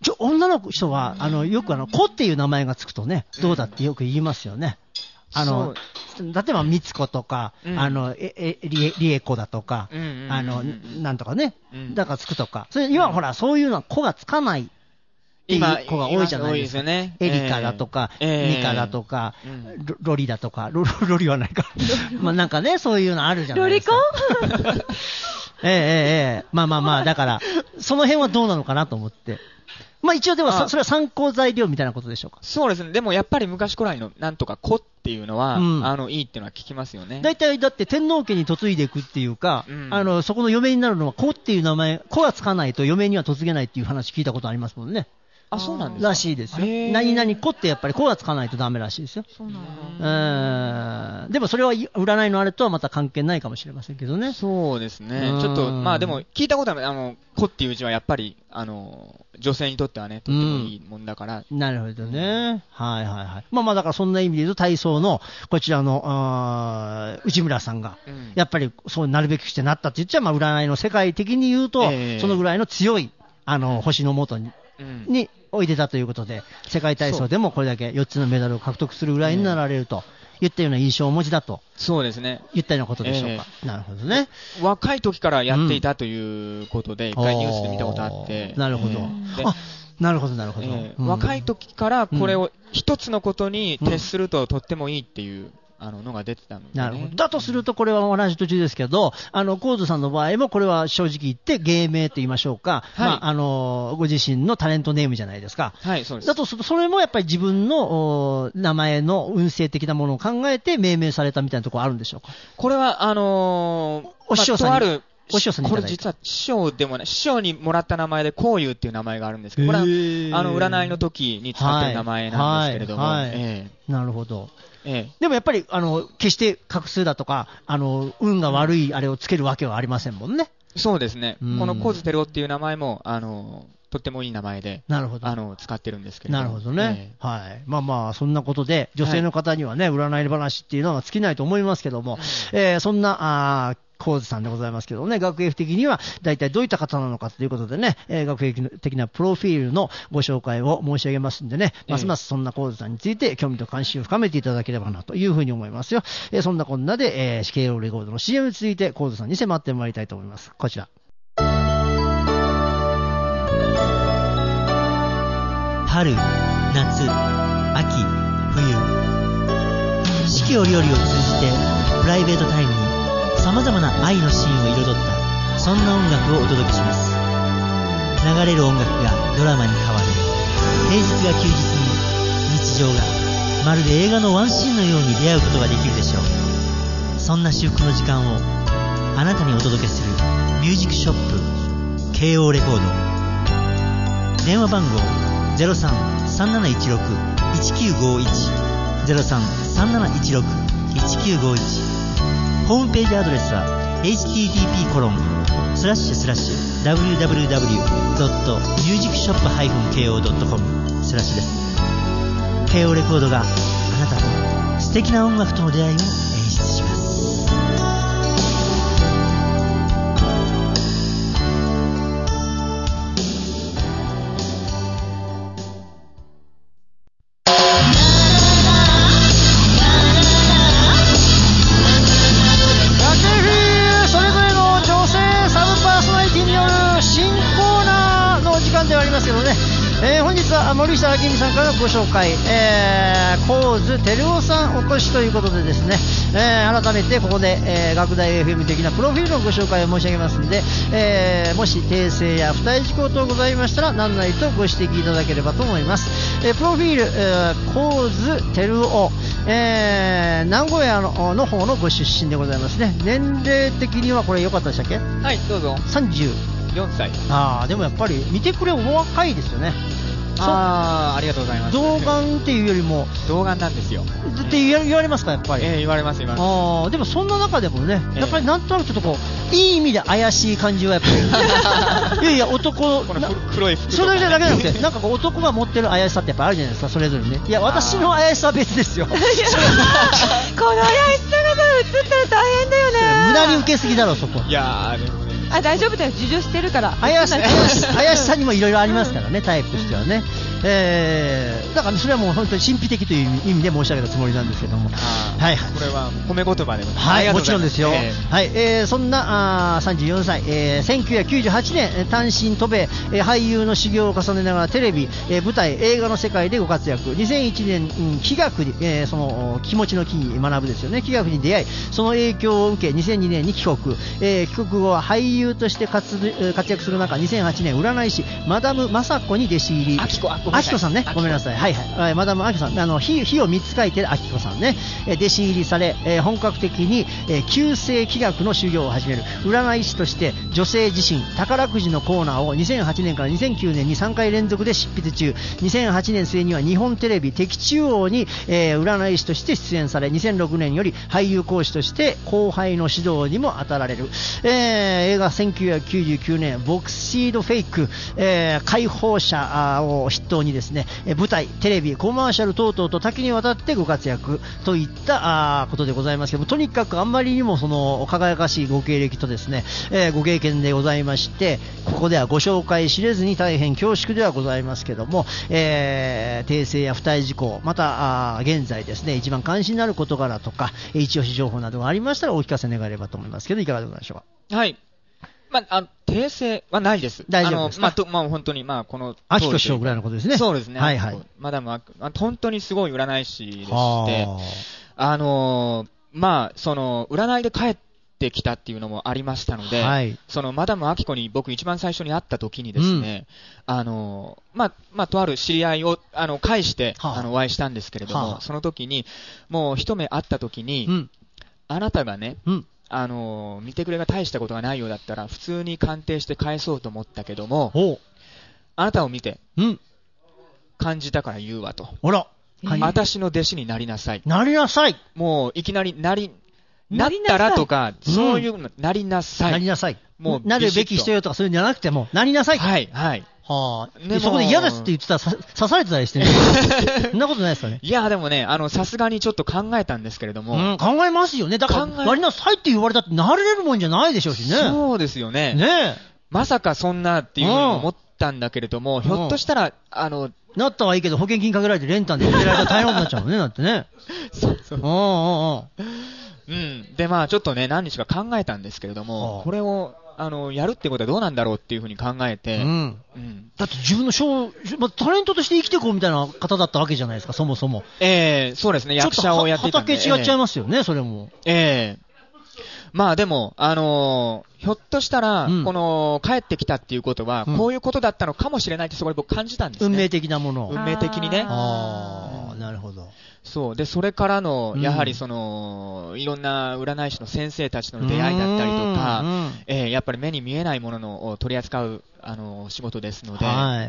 女の人はよく子っていう名前がつくとね、どうだってよく言いますよね。例えば、みつことか、りえこだとか、なんとかね、だからつくとか。今ほら、そういうのは子がつかないっていう子が多いじゃないですか。エリカだとか、ミカだとか、ロリだとか、ロリはないか。まあなんかね、そういうのあるじゃないですか。ロリコンまあ、だから、その辺はどうなのかなと思って。まあ一応でもそれは参考材料みたいなことでしょうか。 そうですね。でもやっぱり昔古来のなんとか子っていうのは、いいっていうのは聞きますよね。 大体だって天皇家に嫁いでいくっていうか、そこの嫁になるのは子っていう名前、子がつかないと嫁には嫁げないっていう話聞いたことありますもんね。 あ、そうなんですからしいですよ。何々子ってやっぱり子がつかないとダメらしいですよ。 そうなんだ。 でもそれは占いのあれとはまた関係ないかもしれませんけどね。 そうですね。ちょっと、まあでも聞いたことは、子っていう字はやっぱり、女性にとってはね、とってもいいもんだから。 なるほどね。はいはいはい。まあだからそんな意味で言うと体操の、こちらの、内村さんが、やっぱりそうなるべくしてなったって言っちゃ、まあ占いの世界的に言うと、そのぐらいの強い、星の元においでたということで、世界体操でもこれだけ4つのメダルを獲得するぐらいになられるといったような印象をお持ちだと。 そうですね。 言ったようなことでしょうか。なるほどね。 若い時からやっていたということで、一回ニュースで見たことあって。 なるほど。なるほど、なるほど。 若い時からこれを一つのことに徹するととってもいいっていう。のが出てたので、ね。 なるほど。だとすると、これはお話途中ですけど、コウズさんの場合も、これは正直言って、芸名と言いましょうか。はい、まあ、ご自身のタレントネームじゃないですか。 はい、そうです。 だとすると、それもやっぱり自分の名前の運勢的なものを考えて命名されたみたいなところあるんでしょうか。 これは、お師匠さんに。とあるお師匠さんにいただいて。 これ実は師匠でもない、師匠にもらった名前で、こういうっていう名前があるんですけど、これは、占いの時に使ってる名前なんですけれども。 なるほど。でもやっぱり、決して画数だとか、運が悪いあれをつけるわけはありませんもんね。 そうですね。このコウズテルオっていう名前も、とってもいい名前で、 なるほど。 使ってるんですけれども。 なるほどね。はい。まあ、そんなことで、女性の方にはね、占い話っていうのは尽きないと思いますけども、そんな、コウズさんでございますけどね、学歴的には大体どういった方なのかということでね、学歴的なプロフィールのご紹介を申し上げますんでね、ますますそんなコウズさんについて興味と関心を深めていただければなというふうに思いますよ。そんなこんなで、KOレコードの CM についてコウズさんに迫ってまいりたいと思います。こちら。 春、夏、秋、冬、四季折々を通じてプライベートタイムに様々な愛のシーンを彩ったそんな音楽をお届けします。流れる音楽がドラマに変わる。平日が休日に、日常がまるで映画のワンシーンのように出会うことができるでしょう。そんな至福の時間をあなたにお届けするミュージックショップ KO レコード。電話番号 03-3716-1951 03-3716-1951。ホームページアドレスは http://www.musicshop-ko.com/ です。KO レコードがあなたと素敵な音楽との出会いを演出します。 森下明美さんからのご紹介、コウズテルオさんお越しということでですね、改めてここで、学大 FM 的なプロフィールのご紹介を申し上げますので、もし訂正や不対事項等ございましたら何なりとご指摘いただければと思います。プロフィール、コウズテルオ、名古屋の方のご出身でございますね。年齢的にはこれ良かったでしたっけ？ はい、どうぞ。 34 歳。 でもやっぱり見てくれお若いですよね。 ありがとうございます。 童顔っていうよりも童顔なんですよって言われますか、やっぱり。 言われます。でもそんな中でもね、やっぱりなんとなくちょっとこういい意味で怪しい感じはやっぱりいや男この黒い服それだけじゃなくて、なんかこう男が持ってる怪しさってやっぱあるじゃないですか、それぞれね。いや、私の怪しさは別ですよこの怪しさが映ったら大変だよね。 無駄に受けすぎだろ、そこ。 いやでもね、 あ、大丈夫だよ、受賞してるから。 林さんにもいろいろありますからね、タイプとしてはね。だからそれはもう本当に神秘的という意味で申し上げたつもりなんですけども。はい。 これは褒め言葉でも。 はい、もちろんですよ。はい、そんな34歳、1998年、単身渡米、俳優の修行を重ねながらテレビ、舞台、映画の世界でご活躍。2001年、気学に、その気持ちの気に学ぶですよね。気学に出会い、その影響を受け、2002年に帰国。帰国後は俳優として活躍する中、2008年、占い師、マダム雅子に弟子入り。あきこさんね、ごめんなさい。はい、マダムあきこさん、火を3つ書いてるあきこさんね、弟子入りされ、本格的に、旧世気学の修行を始める。占い師として女性自身宝くじのコーナーを2008年から2009年に3回連続で執筆中。2008年末には日本テレビ的中央に、占い師として出演され、2006年より俳優講師として後輩の指導にも当たられる。映画1999年ボクシードフェイク、解放者を筆頭にですね、舞台、テレビ、コマーシャル等々と多岐にわたってご活躍といったことでございますけども、とにかくあんまりにもその輝かしいご経歴とですね、ご経験でございまして、ここではご紹介しれずに大変恐縮ではございますけども、訂正や付帯事項、また現在ですね、一番関心のある事柄とか一押し情報などがありましたらお聞かせ願えればと思いますけど、いかがでございましょうか。 はい。訂正はないです。 大丈夫ですか。 本当に、この、 秋子師匠ぐらいのことですね。 そうですね。 はいはい。 マダムは、本当にすごい占い師でして、その、占いで帰ってきたっていうのもありましたので、はい、その、マダムアキコに僕一番最初に会った時にですね、とある知り合いを、介して、お会いしたんですけれども、その時に、もう一目会った時に、あなたがね、見てくれが大したことがないようだったら普通に鑑定して返そうと思ったけども、あなたを見て、感じたから言うわと。私の弟子になりなさい。 なりなさい。 もういきなりなったらとか、そういうの、なりなさい。 なりなさい。もうなるべき人よとかそういうんじゃなくても、なりなさい。 はい、はい。 そこで嫌ですって言ってたら刺されてたりしてね。そんなことないですかね。 いや、でもね、さすがにちょっと考えたんですけれども。 考えますよね。だから、なりなさいって言われたってなれるもんじゃないでしょうしね。 そうですよね。 ねえ。 まさかそんなっていうふうに思ったんだけれども、ひょっとしたら、 なったはいいけど保険金かけられて練炭で入れられたら大変になっちゃうもんね、だってね。 そうそう。で、ちょっとね、何日か考えたんですけれども、これを、やるってことはどうなんだろうっていうふうに考えて、 だって自分のタレントとして生きていこうみたいな方だったわけじゃないですか、そもそも。 そうですね、役者をやっていたんで。 畑違っちゃいますよね、それも。 でも、ひょっとしたら、この、帰ってきたっていうことは、こういうことだったのかもしれないってそこで僕感じたんですね。 運命的なもの。 運命的にね。 なるほど。 そう。で、それからの、やはりその、いろんな占い師の先生たちの出会いだったりとか、やっぱり目に見えないものを取り扱う、仕事ですので、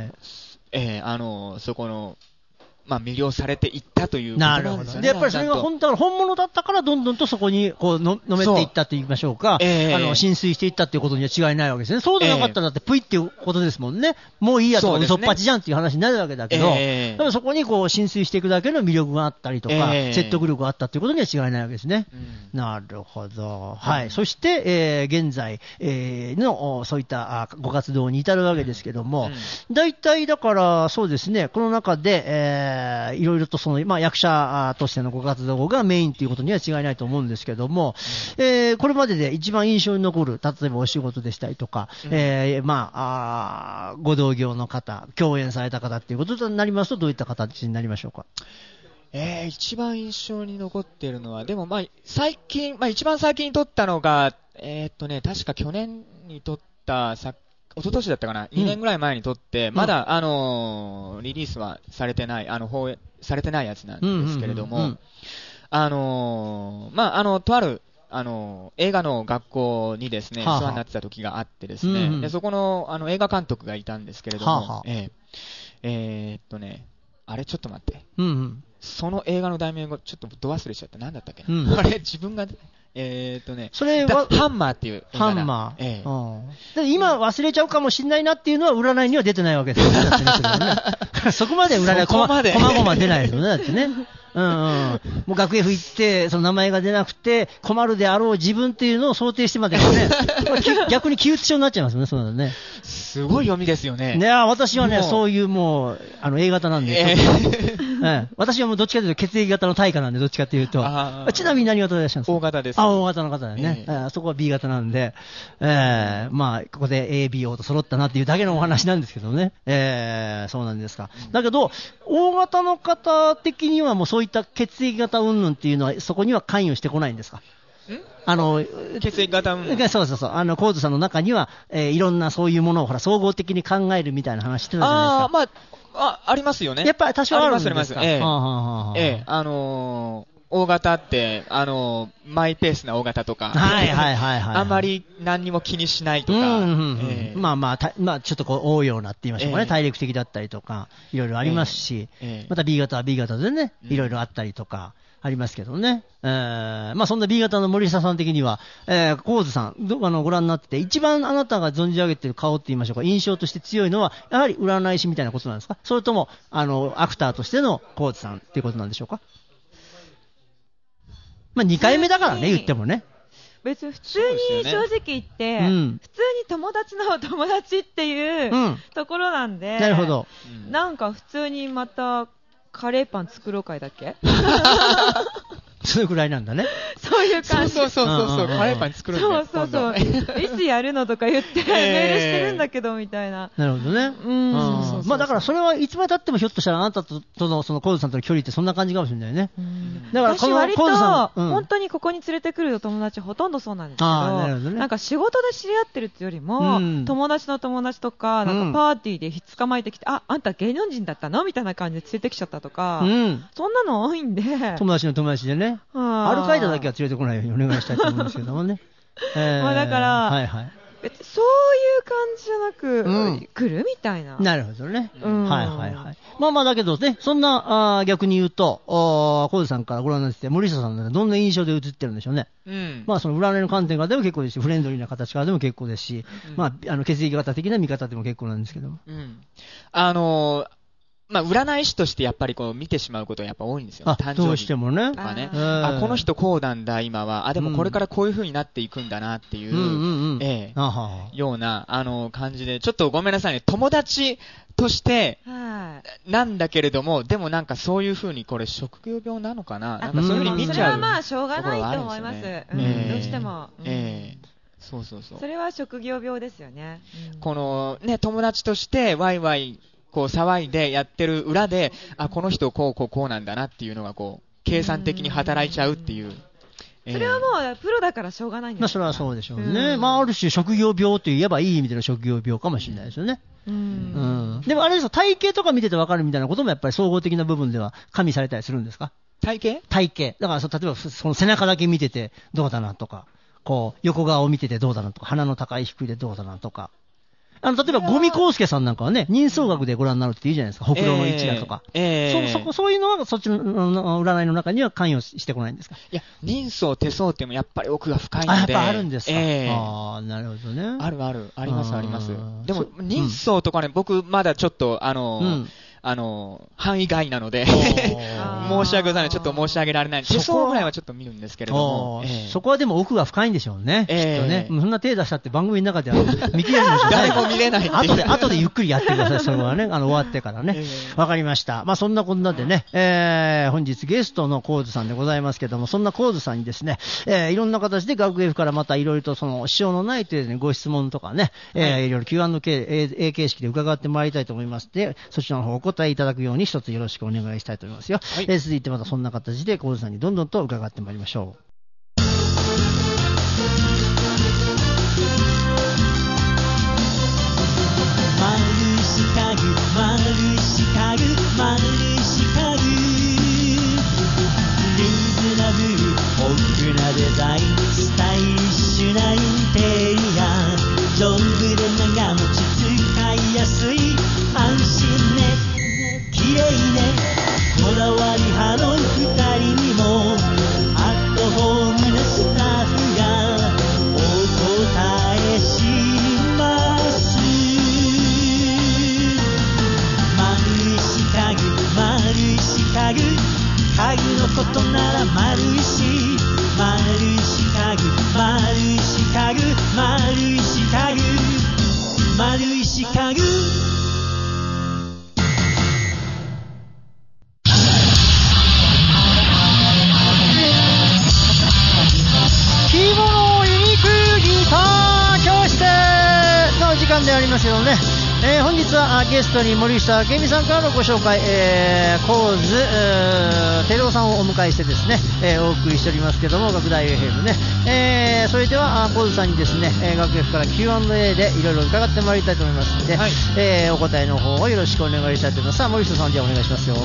そこの、魅了されていったということなんですよね。なるほど。で、 やっぱりそれが本物だったから、どんどんとそこに、こう、のめっていったと言いましょうか、浸水していったっていうことには違いないわけですね。そうでなかったらだって、ぷいっていうことですもんね。もういいやとか、嘘っぱちじゃんっていう話になるわけだけど、でもそこにこう、浸水していくだけの魅力があったりとか、説得力があったということには違いないわけですね。なるほど。はい。そして、現在、の、そういったご活動に至るわけですけども、大体だから、そうですね、この中で、いろいろとその、役者としてのご活動がメインということには違いないと思うんですけども、これまでで一番印象に残る、例えばお仕事でしたりとか、ご同業の方、共演された方っていうことになりますと、どういった形になりましょうか。 一番印象に残っているのは、でも最近、一番最近に撮ったのが、確か去年に撮った一昨年だったかな、2年ぐらい前に撮って、まだ、リリースはされてない、放映されてないやつなんですけれども、とある、映画の学校にですね、世話になってた時があってですね、でそこの、映画監督がいたんですけれども、あれちょっと待って、その映画の題名をちょっとど忘れしちゃった。何だったっけな、あれ自分が、 それはハンマーっていうハンマー。今忘れちゃうかもしれないなっていうのは占いには出てないわけですよね。そこまで占い、こまごま出ないですよね。だってね。 もう学 F 行って、その名前が出なくて困るであろう自分っていうのを想定してまでね、逆に気鬱症になっちゃいますよね、そうなのね。 すごい読みですよね。 ね、私はね、そういうもう、A 型なんで、私はもうどっちかというと血液型の大化なんで、どっちかというと。ちなみに何型でいらっしゃるんですか？ O 型です。 O 型の方だよね。そこは B 型なんで、まあ、ここで A、B、O と揃ったなっていうだけのお話なんですけどね。そうなんですか。だけど、O 型の方的にはもうそういった血液型云々っていうのは、そこには関与してこないんですか？ 血液型云々。 そう。コーズさんの中には、いろんなそういうものをほら総合的に考えるみたいな話してたじゃないですか。 ありますよね。 やっぱり多少あるんですか？ あります。大型って、マイペースな大型とか、あんまり何にも気にしないとか、まあ、ちょっとこう、応用なって言いましょうかね、体力的だったりとか、いろいろありますし、また B 型は B 型でね、いろいろあったりとか、ありますけどね。まあそんな B 型の森下さん的には、コーズさん、ご覧になってて、一番あなたが存じ上げている顔って言いましょうか、印象として強いのは、やはり占い師みたいなことなんですか？それとも、アクターとしてのコーズさんっていうことなんでしょうか？まあ2回目だからね、言ってもね。 別に普通に正直言って、普通に友達の友達っていうところなんで、 なるほど。 なんか普通にまたカレーパン作ろう会だっけ？ それぐらいなんだね。 そういう感じ。 そう、カレーパン作るんだよ。 そう。いつやるのとか言ってメールしてるんだけどみたいな。 なるほどね。まあだからそれはいつまで経ってもひょっとしたらあなたとのそのコーズさんとの距離ってそんな感じかもしれないね。 だからこの割と本当にここに連れてくる友達ほとんどそうなんですけど、なんか仕事で知り合ってるっていうよりも、友達の友達とかなんかパーティーでひっ捕まえてきて、あんた芸能人だったのみたいな感じで連れてきちゃったとか、そんなの多いんで。 友達の友達でね。アルカイダだけは連れてこないようにお願いしたいと思うんですけどもね。 まあだから、別にそういう感じじゃなく、来るみたいな。 なるほどね。まあだけどね、そんな逆に言うと、コーズさんからご覧になってて、森下さんはどんな印象で映ってるんでしょうね。まあその占いの観点からでも結構ですし、フレンドリーな形からでも結構ですし、まあ血液型的な見方でも結構なんですけど。 まあ、占い師としてやっぱりこう見てしまうことがやっぱ多いんですよ。誕生日どうしてもね。 この人こうなんだ今は。でもこれからこういう風になっていくんだなっていう、ような、感じで、ちょっとごめんなさいね。友達として、なんだけれども、でもなんかそういう風にこれ職業病なのかな。なんかそういう風に見ちゃう。 それはまあしょうがないと思います。どうしても。 そう。 それは職業病ですよね。 このね、友達としてワイワイ、こう騒いでやってる裏で、この人こうなんだなっていうのがこう計算的に働いちゃうっていう。 それはもうプロだからしょうがないんですよ。 それはそうでしょうね。まあある種職業病といえばいい意味での職業病かもしれないですよね。でもあれですよ、体型とか見てて分かるみたいなこともやっぱり総合的な部分では加味されたりするんですか？ 体型。 だから例えばその背中だけ見ててどうだなとか、こう横側を見ててどうだなとか、鼻の高い低いでどうだなとか。例えば、五味康介さんなんかはね、人相学でご覧になるって言うじゃないですか。ほくろの位置だとか。そういうのは、そっちの占いの中には関与してこないんですか？ いや、人相、手相ってもやっぱり奥が深いので。 やっぱあるんですか？なるほどね。 あります。でも、人相とかね、僕、まだちょっと、範囲外なので、申し訳ございません。ちょっと申し上げられない。手相ぐらいはちょっと見るんですけれども。 そこはでも奥が深いんでしょうね。きっとね。そんな手出したって番組の中では見切れるんでしょうね。 誰も見れないっていう。 後でゆっくりやってください。それはね、終わってからね。わかりました。まあそんなこんなでね、本日ゲストのコーズさんでございますけども、そんなコーズさんにですね、いろんな形で学 F からまたいろいろとその支障のない程度にご質問とかね、いろいろ Q&A 形式で伺ってまいりたいと思いますので、そちらの方お答えいただくように一つよろしくお願いしたいと思いますよ。続いてまたそんな形でコーズさんにどんどんと伺ってまいりましょう。 リーズナブル豊富なデザイン、スタイリッシュなインテリア、丈夫で長持ち、使いやすい、安心ね、綺麗ね、こだわり派の二人にもアットホ家具丸石家具丸石家具。 着物ユニークギター教室の時間でありますよね。本日はゲストに森下明美さんからのご紹介、神津照夫さんをお迎えしてですね、お送りしておりますけども、学大 FM ね、それでは神津さんにですね、学 F から Q&A でいろいろ伺ってまいりたいと思いますので、はい、お答えの方をよろしくお願いしたいと思います。さあ森下さん、じゃあお願いしますよ。 ちょっ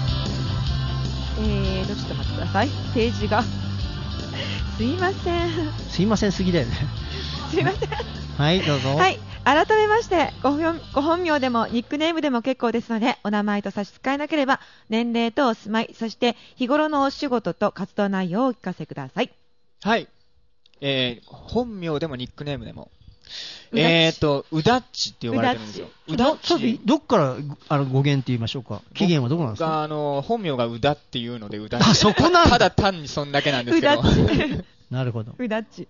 と待ってください。ページがすいません。 すいませんすぎだよね。 すいません。 はい、どうぞ。 はい、改めましてご本名でもニックネームでも結構ですので、お名前と差し支えなければ年齢とお住まい、そして日頃のお仕事と活動内容をお聞かせください。 はい、本名でもニックネームでもうだっちって呼ばれてるんですよ。 うだっちどっから語源って言いましょうか。起源はどこなんですか。 本名がうだっていうのでうだっち。 あ、そこなんだ。 ただ単にそんだけなんですけど。 うだっちなるほど。 うだっち。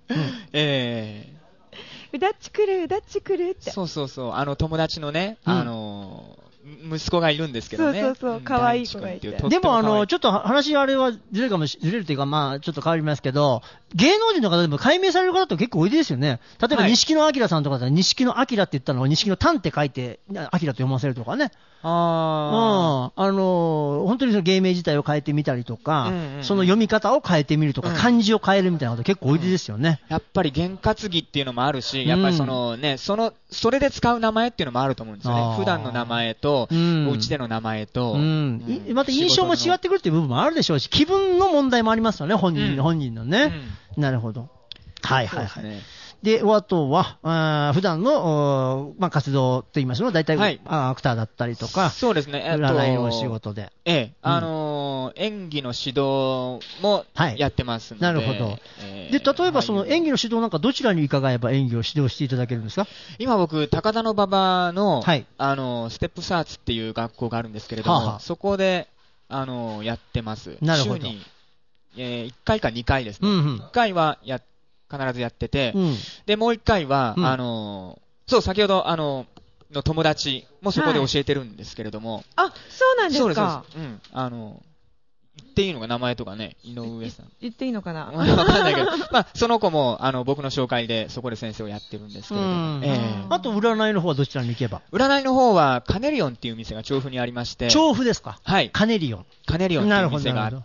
うだっち来る、うだっち来るって。 そうそうそう、友達のね、息子がいるんですけどね。 そうそうそう、可愛い子がいて。 でもちょっと話あれはずれるというか、まあちょっと変わりますけど、芸能人の方でも解明される方って結構多いですよね。例えば錦野明さんとかだったら、錦野明って言ったのを錦野丹って書いて明と読ませるとかね。本当にその芸名自体を変えてみたりとか、その読み方を変えてみるとか、漢字を変えるみたいなこと結構多いですよね。 やっぱり験担ぎっていうのもあるし、やっぱりそれで使う名前っていうのもあると思うんですよね。普段の名前と、お家での名前と、 また印象も違ってくるっていう部分もあるでしょうし、気分の問題もありますよね、本人のね。なるほど。はいはいはい。で、あとは、普段の、活動といいますのは、大体、アクターだったりとか、 そうですね、 占いの仕事で。 演技の指導もやってますので。 なるほど。で、例えばその演技の指導なんかどちらに伺えば演技を指導していただけるんですか。 今僕、高田馬場の、ステップサーツっていう学校があるんですけれども、そこで、やってます。 なるほど。 週に、1回か2回ですね。1回は必ずやってて、で、もう一回は、先ほど、の友達もそこで教えてるんですけれども。 あ、そうなんですか。 そうです。言っていいのか、名前とかね、井上さん。 言っていいのかな。 わかんないけど、その子も、僕の紹介で、そこで先生をやってるんですけれども。 あと、占いの方はどちらに行けば。 占いの方は、カネリオンっていう店が調布にありまして。 調布ですか。 はい。 カネリオン。 カネリオンっていう店があって。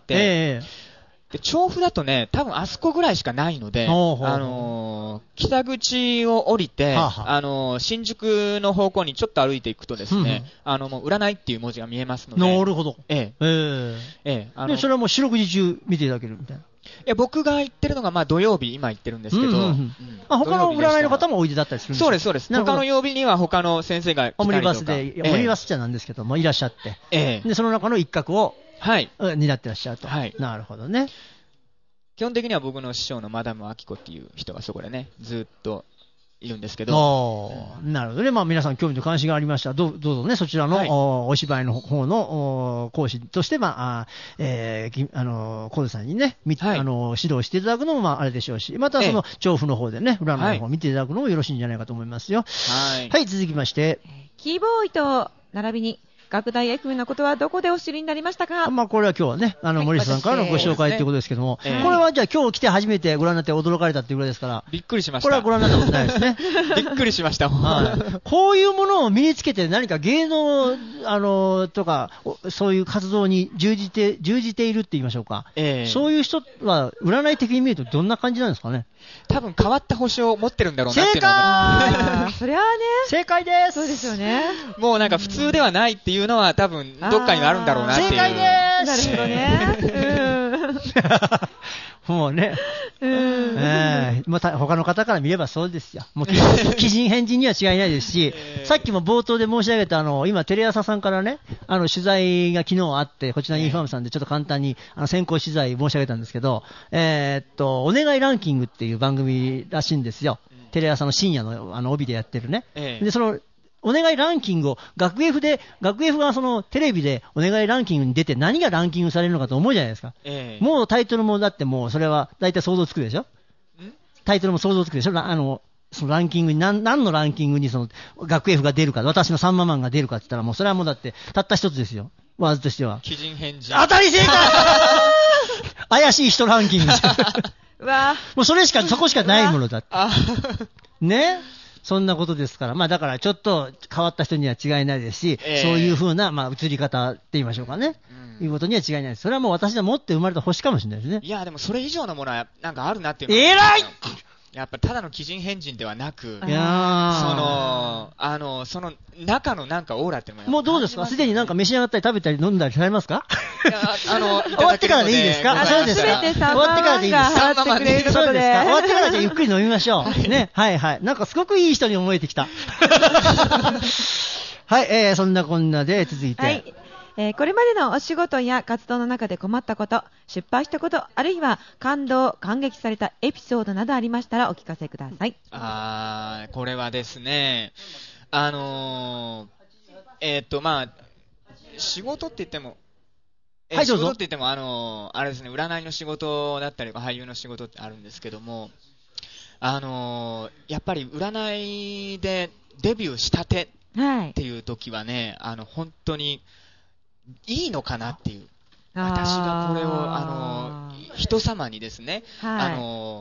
で、調布だとね、多分あそこぐらいしかないので、北口を降りて、新宿の方向にちょっと歩いていくとですね、もう占いっていう文字が見えますので。 なるほど。で、それはもう四六時中見ていただけるみたいな。 僕が行ってるのが、土曜日、今行ってるんですけど、 他の占いの方もおいでだったりするんですか。 そうです、そうです。他の曜日には他の先生が来たりとか。 オムニバスで、オムニバスじゃなんですけども、いらっしゃって、で、その中の一角を、担ってらっしゃると。なるほどね。 基本的には僕の師匠のマダムアキコっていう人がそこでね、ずっといるんですけど。 なるほどね。皆さん興味と関心がありましたら、どうぞね、そちらの、お芝居の方の講師として、小津さんにね、指導していただくのもあれでしょうし、またその調布の方でね、占いの方を見ていただくのもよろしいんじゃないかと思いますよ。はい、続きまして。 キーボーイと並びに、学大 FM のことはどこでお知りになりましたか。 これは今日はね、森下さんからのご紹介ということですけども、これはじゃあ今日来て初めてご覧になって驚かれたっていうぐらいですから。 びっくりしました。 これはご覧になったことないですね。 びっくりしました。 こういうものを身につけて何か芸能、とか、そういう活動に従じているって言いましょうか。そういう人は占い的に見るとどんな感じなんですかね。 多分変わった星を持ってるんだろうなっていうのが。それはね。 正解です。 そうですよね。 もうなんか普通ではないっていうのは多分どっかにあるんだろうなっていう。 正解です。 なるほどね。 もうね。他の方から見ればそうですよ。もう奇人変人には違いないですし、さっきも冒頭で申し上げた今テレ朝さんからね、取材が昨日あって、こちらにインファームさんでちょっと簡単に先行取材申し上げたんですけど、お願いランキングっていう番組らしいんですよ。テレ朝の深夜の帯でやってるね。で、そのお願いランキングを学 F がそのテレビでお願いランキングに出て何がランキングされるのかと思うじゃないですか。もうタイトルもだってもうそれは大体想像つくでしょ。 タイトルも想像つくでしょ。そのランキングに何のランキングにその学 F が出るか、私のサンママンが出るかって言ったら、もうそれはもうだってたった一つですよ。ワーズとしては。 鬼人変人。 当たり正解怪しい人ランキング。 わもうそこしかないものだって。ね。そんなことですから。まあだからちょっと変わった人には違いないですし、そういう風な、まあ映り方って言いましょうかね。いうことには違いないです。それはもう私が持って生まれた星かもしれないですね。 いや、でもそれ以上のものはなんかあるなっていう。 偉いやっぱただの鬼人変人ではなく、 いやその中のなんかオーラっていうのもうどうですか？すでになんか召し上がったり食べたり飲んだりされますか？ いや終わってからでいいですか？そうですか。 全て3万が払ってくれることで。 終わってからじゃゆっくり飲みましょう。ね。はいはい。なんかすごくいい人に思えてきた。はい、そんなこんなで続いて。 はい。これまでのお仕事や活動の中で困ったこと、失敗したこと、あるいは感激されたエピソードなどありましたらお聞かせください。 これはですね、まあ、仕事って言っても、 はい、どうぞ。 仕事って言っても、あれですね、占いの仕事だったり、俳優の仕事ってあるんですけども、やっぱり占いでデビューしたてっていう時はね、本当に、いいのかなっていう。私がこれを、人様にですね、 はい、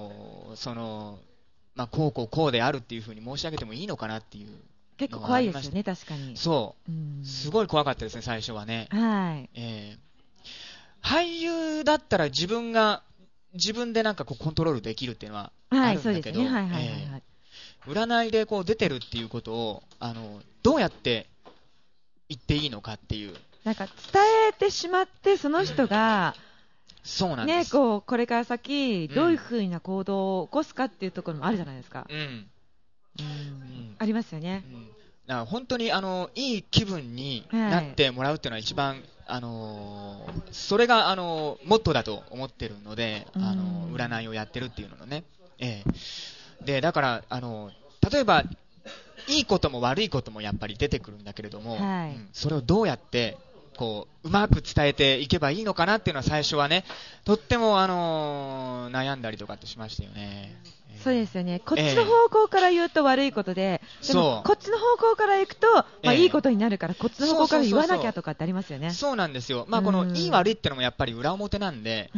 まあ、こうであるっていうふうに申し上げてもいいのかなっていう。 結構怖いですよね、確かに。 そう。すごい怖かったですね、最初はね。 はい。 俳優だったら自分でなんかこうコントロールできるっていうのはあるんだけど、占いでこう出てるっていうことを、どうやって言っていいのかっていう。 なんか伝えてしまってその人が、 そうなんです。 これから先どういうふうな行動を起こすかっていうところもあるじゃないですか。ありますよね。 だから本当にいい気分になってもらうっていうのは一番、それがモットーだと思ってるので、占いをやってるっていうののね。でだから例えばいいことも悪いこともやっぱり出てくるんだけれども、それをどうやってこううまく伝えていけばいいのかなっていうのは最初はね、とっても悩んだりとかってしましたよね。 そうですよね。こっちの方向から言うと悪いことで、でもこっちの方向から行くと、まあ、いいことになるから、こっちの方向から言わなきゃとかってありますよね。 そうなんですよ。まあこのいい悪いってのもやっぱり裏表なんで、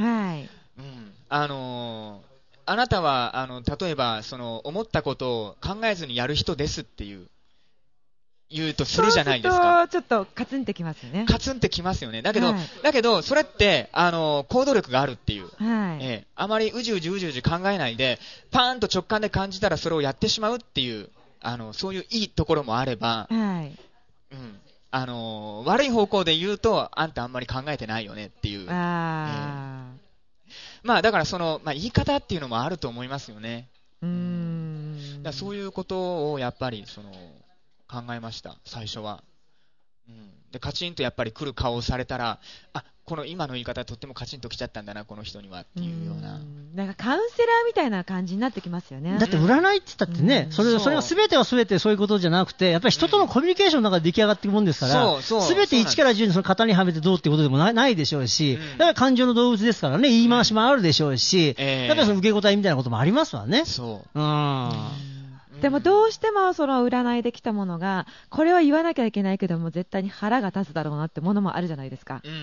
あなたは例えば思ったことを考えずにやる人ですって言うとするじゃないですか。 そうするとちょっとカツンってきますよね。 カツンってきますよね。だけどそれって行動力があるっていう、あまりうじうじ考えないでパーンと直感で感じたらそれをやってしまうっていうそういういいところもあれば、悪い方向で言うとあんたあんまり考えてないよねっていう。まあだからまあ、言い方っていうのもあると思いますよね。だそういうことをやっぱり考えました、最初は。でカチンとやっぱり来る顔をされたら、この今の言い方とってもカチンと来ちゃったんだなこの人にはっていうような。 なんかカウンセラーみたいな感じになってきますよね。 だって占いって言ったってね、それが全ては全てそういうことじゃなくて、やっぱり人とのコミュニケーションの中で出来上がっていくもんですから、全て1から10にその型にはめてどうっていうことでもないでしょうし、だから感情の動物ですからね、言い回しもあるでしょうし、やっぱり受け答えみたいなこともありますわね。 でもどうしてもその占いできたものが、これは言わなきゃいけないけども絶対に腹が立つだろうなってものもあるじゃないですか。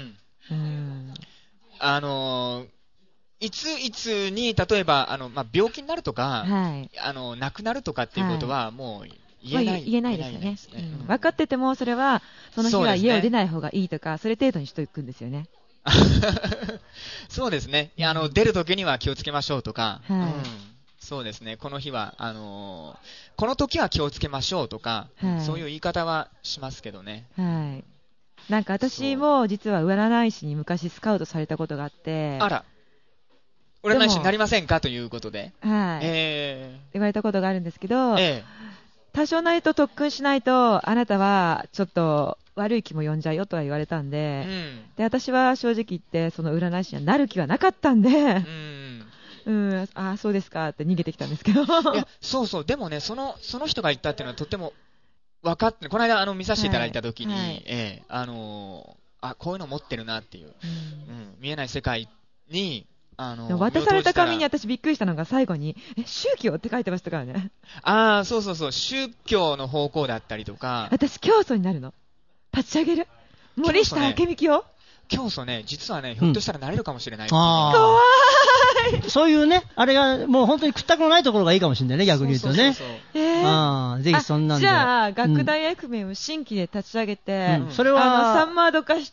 いつに例えばまあ、病気になるとか、亡くなるとかっていうことはもう言えないですよね。分かっててもそれはその日は家を出ない方がいいとか、それ程度にしておくんですよね。 そうですね。出るときには気をつけましょうとか。そうですね。この日はこの時は気をつけましょうとか、そういう言い方はしますけどね。 なんか私も実は占い師に昔スカウトされたことがあって、 あら、占い師になりませんかということで、言われたことがあるんですけど、多少ないと特訓しないとあなたはちょっと悪い気も呼んじゃうよとは言われたんで、で私は正直言ってその占い師にはなる気はなかったんで、そうですかって逃げてきたんですけど。いや、 そうでもね、その人が言ったっていうのはとっても分かって、この間見させていただいたときに、こういうの持ってるなっていう、見えない世界に渡された紙に私びっくりしたのが最後に、宗教って書いてましたからね。 そうそうそう、宗教の方向だったりとか。 私、教祖になるの。立ち上げる。森下明美を。 教祖ね、実はね、ひょっとしたらなれるかもしれない。 怖い。そういうね、あれがもう本当に屈託のないところがいいかもしれないね、逆に言うとね。ぜひそんなんで。 じゃあ、学大FMを新規で立ち上げて、 それはサンマード化して、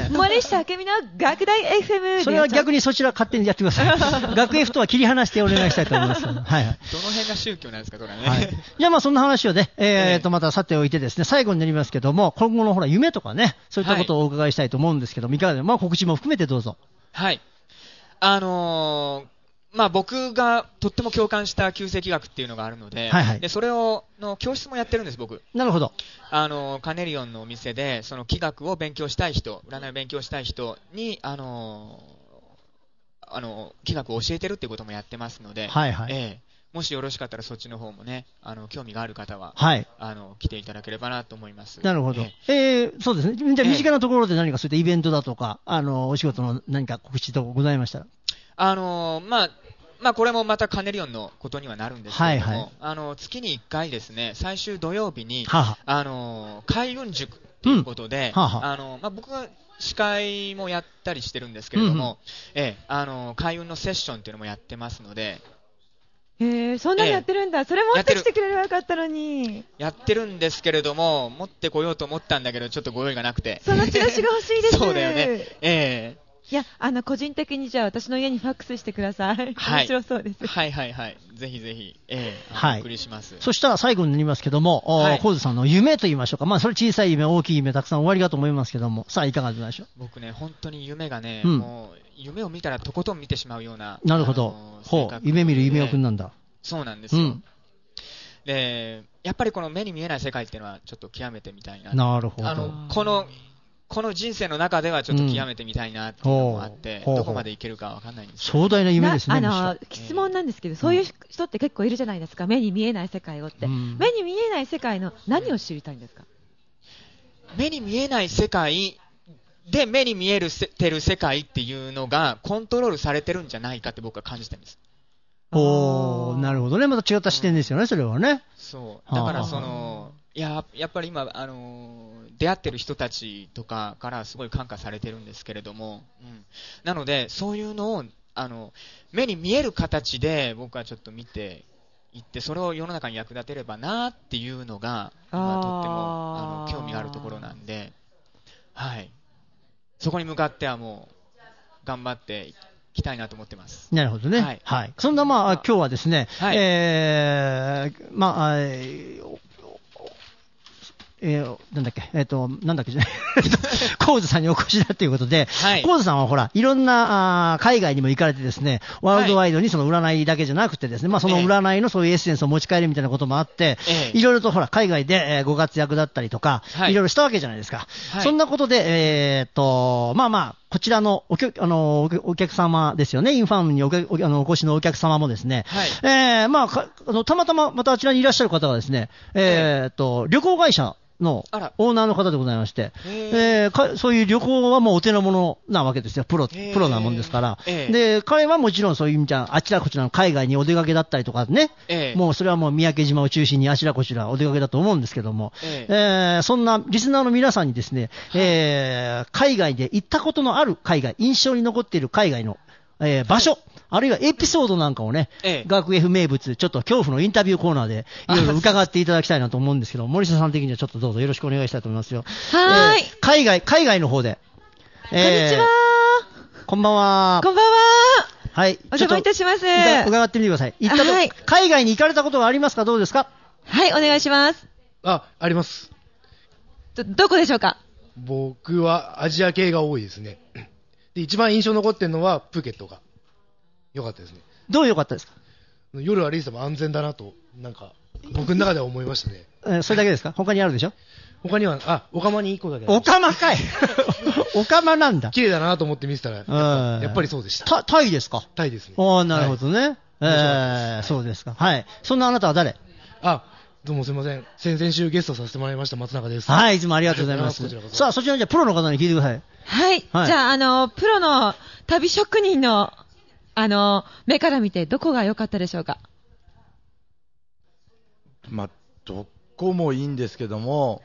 森下明美の学大 FM それは逆にそちら勝手にやってください。学 F とは切り離してお願いしたいと思います。はい。 どの辺が宗教なんですか、これね。 じゃあまあそんな話をね、またさておいてですね、最後になりますけども、今後のほら、夢とかね、そういったことをお伺いしたいと思うんですけども、いかがでも、告知も含めてどうぞ。 はい。僕がとっても共感した旧世紀学っていうのがあるので、でそれの教室もやってるんです、僕。 なるほど。 カネリオンのお店で、その気学を勉強したい人、占いを勉強したい人に、気学を教えてるっていうこともやってますので、もしよろしかったらそっちの方もね、興味がある方は、来ていただければなと思います。 なるほど。そうですね。じゃあ身近なところで何かそういったイベントだとか、お仕事の何か告知とかございましたら。 これもまたカネリオンのことにはなるんですけれども、月に1回ですね、最終土曜日に、開運塾ということで、僕が司会もやったりしてるんですけれども、開運のセッションっていうのもやってますので、 そんなにやってるんだ。それ持ってきてくれればよかったのに。 やってるんですけれども、持ってこようと思ったんだけど、ちょっとご用意がなくて。 そのチラシが欲しいです。 そうだよね。 いや、個人的にじゃあ私の家にファックスしてください。面白そうです。 ぜひぜひ、お送りします。 そしたら最後になりますけども、コウズさんの夢と言いましょうか。それ小さい夢、大きい夢、たくさんおありだと思いますけども、さあいかがでしょう。 僕ね、本当に夢がね、もう、夢を見たらとことん見てしまうような。 なるほど。夢見る夢をくんなんだ。 そうなんですよ。で、やっぱりこの目に見えない世界っていうのはちょっと極めてみたいな。 なるほど。 この人生の中ではちょっと極めてみたいなっていうのもあって、どこまでいけるかわかんないんですけど。 壮大な夢ですね。 質問なんですけど、そういう人って結構いるじゃないですか。目に見えない世界をって。目に見えない世界の何を知りたいんですか？ 目に見えない世界で目に見えてる世界っていうのがコントロールされてるんじゃないかって僕は感じてるんです。 なるほどね。また違った視点ですよね、それはね。 そう。だからやっぱり今、出会ってる人たちとかからすごい感化されてるんですけれども、なので、そういうのを、目に見える形で僕はちょっと見ていって、それを世の中に役立てればなっていうのが、今とっても、興味があるところなんで、そこに向かってはもう、頑張っていきたいなと思ってます。 なるほどね。そんな今日はですね、なんだっけじゃない。コウズさんにお越しだということで、コウズさんはほら、いろんな海外にも行かれてですね、ワールドワイドにその占いだけじゃなくてですね、その占いのそういうエッセンスを持ち帰るみたいなこともあって、いろいろとほら、海外でご活躍だったりとか、いろいろしたわけじゃないですか。そんなことで、こちらのお客様ですよね、インファームにお越しのお客様もですね、たまたままたあちらにいらっしゃる方がですね、旅行会社のオーナーの方でございまして、そういう旅行はもうお手の物なわけですよ。プロなもんですから。で、彼はもちろんそういう意味じゃ、あちらこちらの海外にお出かけだったりとかね、もうそれはもう三宅島を中心にあちらこちらお出かけだと思うんですけども、そんなリスナーの皆さんにですね、海外で行ったことのある海外、印象に残っている海外の、場所、あるいはエピソードなんかをね、学 F 名物、ちょっと恐怖のインタビューコーナーでいろいろ伺っていただきたいなと思うんですけど、森下さん的にはちょっとどうぞよろしくお願いしたいと思いますよ。海外の方で。 こんにちは。 こんばんは。 こんばんは。 はい。 お邪魔いたします。 伺ってみてください。海外に行かれたことはありますか？どうですか？ はい、お願いします。 あります。 どこでしょうか？ 僕はアジア系が多いですね。で、一番印象残ってるのはプーケットが良かったですね。 どう良かったですか？ 夜歩いてても安全だなと、なんか、僕の中では思いましたね。 それだけですか？他にあるでしょ？ 他には、オカマに1個だけ。 オカマかいオカマなんだ。 綺麗だなと思って見てたら、やっぱりそうでした。 タイですか？ タイですね。 なるほどね。そうですか。はい。そんなあなたは誰？ どうもすみません。先々週ゲストさせてもらいました松中です。 はい、いつもありがとうございます。さあ、そちらにじゃあプロの方に聞いてください。 はい。じゃあ、プロの旅職人の目から見てどこが良かったでしょうか？ どこもいいんですけども、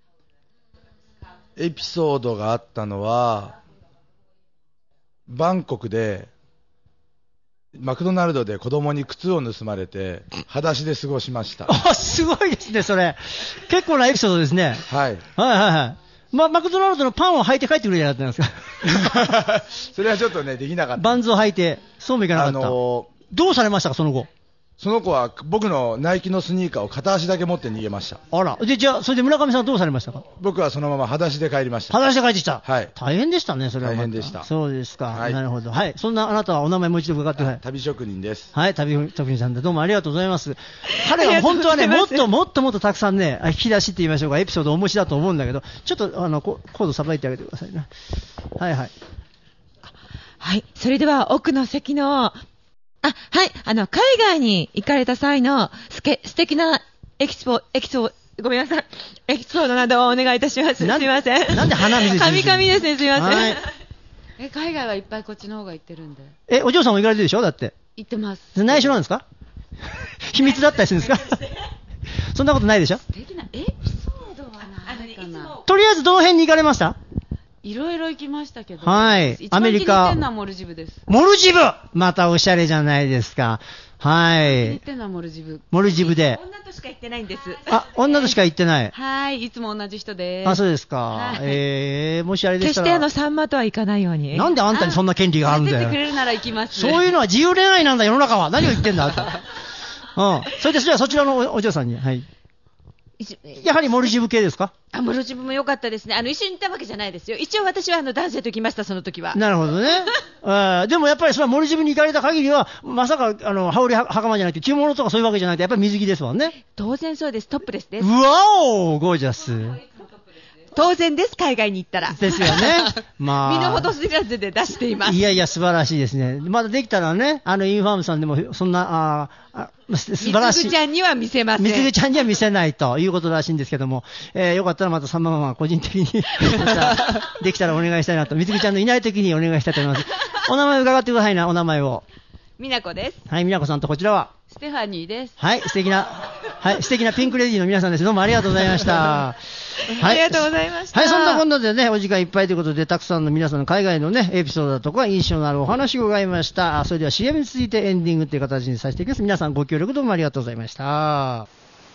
エピソードがあったのは、バンコクで、マクドナルドで子供に靴を盗まれて、裸足で過ごしました。 すごいですね、それ。結構なエピソードですね。 はい。 はい。マクドナルドのパンを履いて帰ってくれなかったんですか？ それはちょっとね、できなかった。 バンズを履いて、そうもいかなかった。どうされましたか、その後。 その子は僕のナイキのスニーカーを片足だけ持って逃げました。 あら。じゃあ、それで村上さんはどうされましたか？ 僕はそのまま裸足で帰りました。 裸足で帰ってきた。 はい。 大変でしたね、それは。 大変でした。 そうですか。 はい。 なるほど。はい。そんなあなたはお名前もう一度伺ってください。 旅職人です。 はい、旅職人さんでどうもありがとうございます。彼は本当はね、もっとたくさんね、引き出しって言いましょうか、エピソードをお持ちだと思うんだけど、ちょっとコードさばいてあげてくださいね。はい。 はい。それでは奥の席の、はい。海外に行かれた際の素敵なごめんなさい。エピソードなどをお願いいたします。すみません。 なんで鼻水神々ですね、すみません。はい、 海外はいっぱいこっちの方が行ってるんで。 お嬢さんも行かれてるでしょ？だって。 行ってます。 内緒なんですか？秘密だったりするんですか？そんなことないでしょ？ 素敵なエピソードはないかな。 とりあえずどの辺に行かれました？ いろいろ行きましたけど、 はい。アメリカ。 一番気に入ってるのはモルジブです。 モルジブ！またおしゃれじゃないですか。はい。 気に入ってるのはモルジブ。 モルジブで。 女としか行ってないんです。 女としか行ってない。 はい。いつも同じ人です。 そうですか。もしあれでしたら。 決してサンマとは行かないように。 なんであんたにそんな権利があるんだよ。 出てくれるなら行きます。 そういうのは自由恋愛なんだ、世の中は。何を言ってんだ。それで、そちらのお嬢さんに。はい。やはりモルジブ系ですか？ モルジブも良かったですね。一緒に行ったわけじゃないですよ。一応私は男性と行きました、その時は。 なるほどね。でもやっぱりそれはモルジブに行かれた限りは、まさか、羽織袴じゃなくて、着物とかそういうわけじゃなくて、やっぱり水着ですもんね。 当然そうです。トップレスです。 うわおー、ゴージャス。 当然です、海外に行ったら。 ですよね。まあ。 身の程知らずで出しています。 いや、素晴らしいですね。まだできたらね、インファームさんでも、そんな、素晴らしい。 みつぐちゃんには見せません。 みつぐちゃんには見せないということらしいんですけども、よかったらまた3万は個人的に、できたらお願いしたいなと。みつぐちゃんのいない時にお願いしたいと思います。お名前伺ってくださいな、お名前を。 みなこです。 はい、みなこさんとこちらはステファニーです。 はい、素敵なピンクレディーの皆さんです。どうもありがとうございました。 ありがとうございました。 はい、そんなこんなでね、お時間いっぱいということで、たくさんの皆さんの海外のね、エピソードだとか印象のあるお話を伺いました。それでは CM に続いてエンディングという形にさせていきます。皆さんご協力どうもありがとうございました。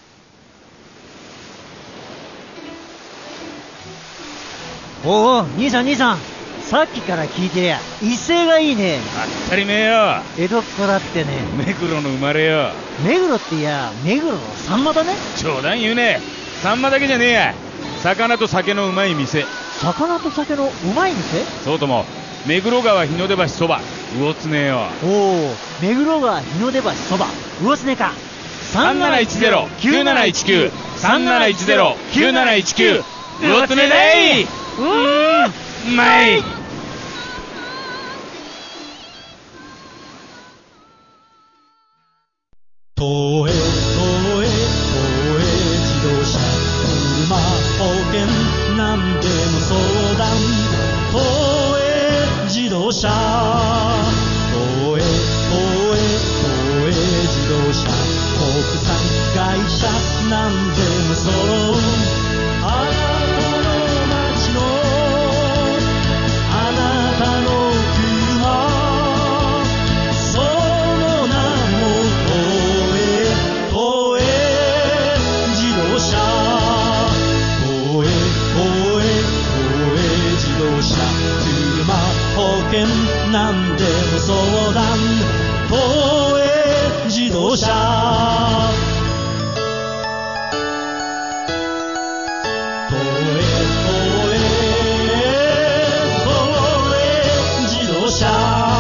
おー、兄さん。さっきから聞いてりゃ威勢がいいね。 当たり前よ。 江戸っ子だってね。 目黒の生まれよ。 目黒っていや目黒のサンマだね。 冗談言うね。サンマだけじゃねえや。魚と酒のうまい店。 魚と酒のうまい店？ そうとも目黒川日の出橋そば魚つねよ。 おお、目黒川日の出橋そば魚つねか。 3710-9719 3710-9719魚つねだい。うまい。 東映自動車車保険なんでも相談東映自動車東映自動車国産会社なんでも揃うあなたの街のあなたのなんでも相談東映自動車東映自動車。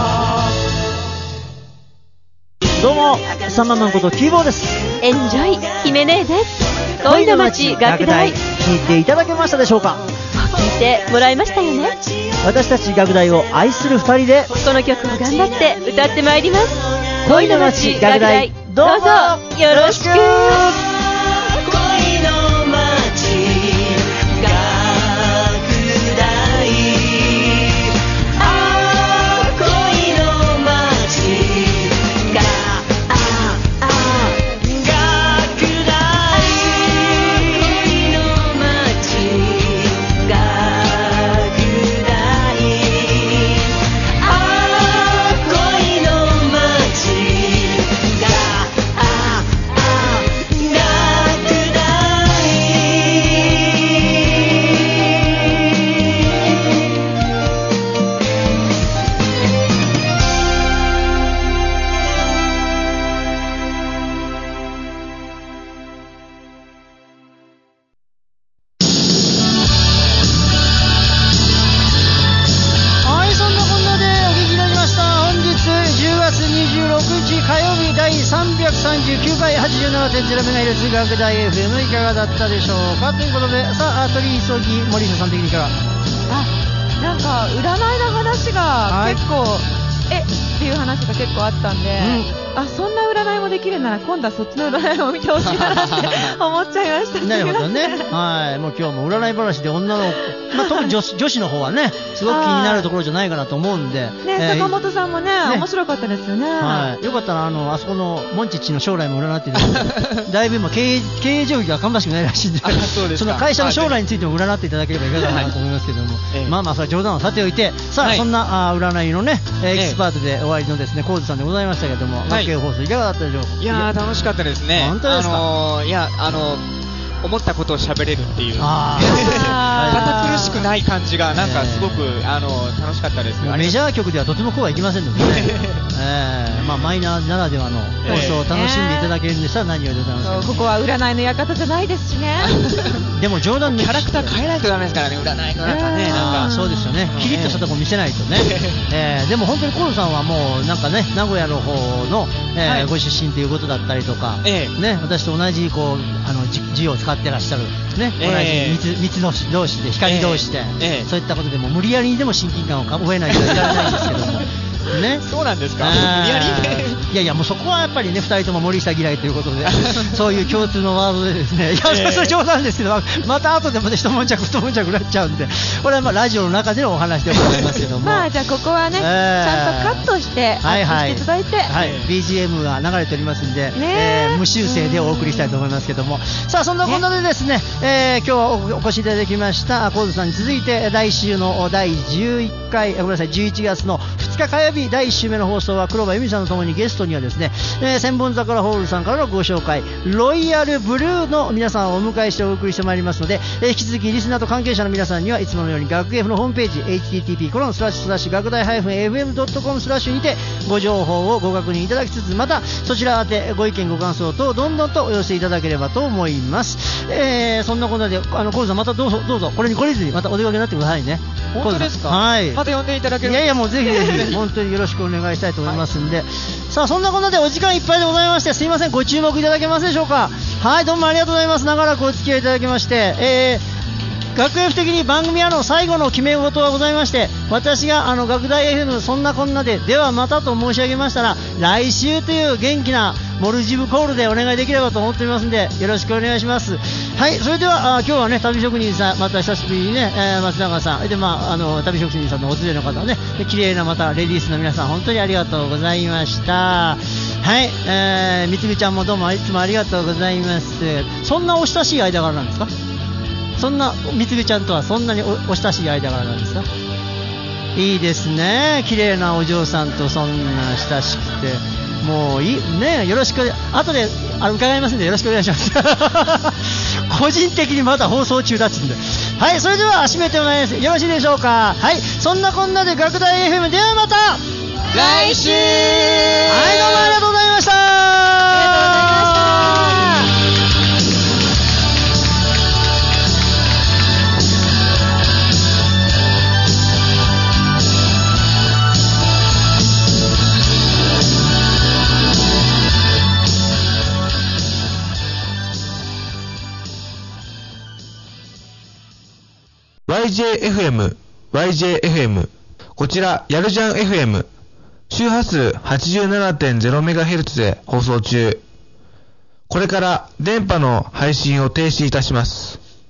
どうもサンママンことキーボーです。 エンジョイ姫姉です。恋の街学大聞いていただけましたでしょうか？ 聞いてもらいましたよね。 私たち学大を愛する二人でこの曲を頑張って歌ってまいります。 恋の街学大、 どうぞよろしく。 恋の街学大、ああ恋の街 87.0MHz 学大 FM いかがだったでしょうかということで、さあ取り急ぎ森下さん的にいかが。 なんか占いの話が結構、っていう話が結構あったんで、そんな占いもできるなら今度はそっちの占いも見てほしいなって思っちゃいました。 なるほどね。はい、もう今日も占い話で女の、特に女子の方はね、すごく気になるところじゃないかなと思うんで。 坂本さんもね、面白かったですよね。 はい、よかったらあそこのモンチッチの将来も占っていただいて、だいぶ今経営状況が芳しくないらしいんで、その会社の将来についても占っていただければいかがかなと思いますけども、それは冗談はさておいて、さあそんな占いのねエキスパートで終わりのですねコウズさんでございましたけども、学芸放送いかがだったでしょうか。 いや楽しかったですね。 本当ですか。 思ったことを喋れるっていう堅苦しくない感じがなんかすごく楽しかったです。 メジャー局ではとてもこうはいきませんのでねマイナーならではの放送を楽しんでいただけるんでしたら何よりでございます。 ここは占いの館じゃないですしねでも冗談キャラクター変えないとダメですからね、占いの中ね。なんかそうですよね、キリッとしたとこ見せないとねでも本当に河野さんはもうなんかね名古屋の方のご出身ということだったりとかね、私と同じこう字を使ってらっしゃるね、同じ蜜同士で光同士でそういったことでも無理やりにでも親近感を覚えないといられないんですけどもね、 そうなんですか。 いやもうそこはやっぱりね2人とも森下嫌いということでそういう共通のワードでですね、いやそれ冗談ですけど、また後でまた一悶着になっちゃうんで、これはラジオの中でのお話でございますけどもじゃあここはね、ちゃんとカットしてアップしていただいて、 BGM が流れておりますんで、無修正でお送りしたいと思いますけども、さあそんなこんなでですね、今日お越しいただきましたコウズさんに続いて来週の第11回ごめんなさい11月の2日火曜日第1週目の放送は黒羽由美さんとともにゲストにはですね、千本桜ホールさんからのご紹介ロイヤルブルーの皆さんをお迎えしてお送りしてまいりますので、引き続きリスナーと関係者の皆さんにはいつものように学 F のホームページ http:// 学大 -fm.com/ にてご情報をご確認いただきつつ、またそちら宛てご意見ご感想等どんどんとお寄せいただければと思います。そんなことでコウズさんまたどうぞこれに懲りずにまたお出かけになってくださいね。 本当ですか。また呼んでいただける。 いやもうぜひ本当によろしくお願いしたいと思いますんで、さあそんなこんなでお時間いっぱいでございまして、すいませんご注目いただけますでしょうか。はい、どうもありがとうございます。長らくお付き合いいただきまして、学 F 的に番組最後の決め事はございまして、私が学大 FM そんなこんなではまたと申し上げましたら、来週という元気なモルジブコールでお願いできればと思っておりますのでよろしくお願いします。はい、それでは今日はね旅職人さんまた久しぶりにね、松永さんで旅職人さんのお連れの方ね、綺麗なまたレディースの皆さん本当にありがとうございました。はい、みつみちゃんもどうもいつもありがとうございます。そんなお親しい間柄なんですか。そんなみつみちゃんとはそんなに お親しい間柄なんですか。いいですね、綺麗なお嬢さんとそんな親しくて、もういいね、よろしく後で伺いますんでよろしくお願いします個人的にまだ放送中だっつんで。はい、それでは締めてもらいます。よろしいでしょうか。はい、そんなこんなで学大 FM ではまた来週。 はい、どうもありがとうございました。ありがとうございました。 YJFM こちらやるじゃん FM 周波数 87.0MHz で放送中。これから電波の配信を停止いたします。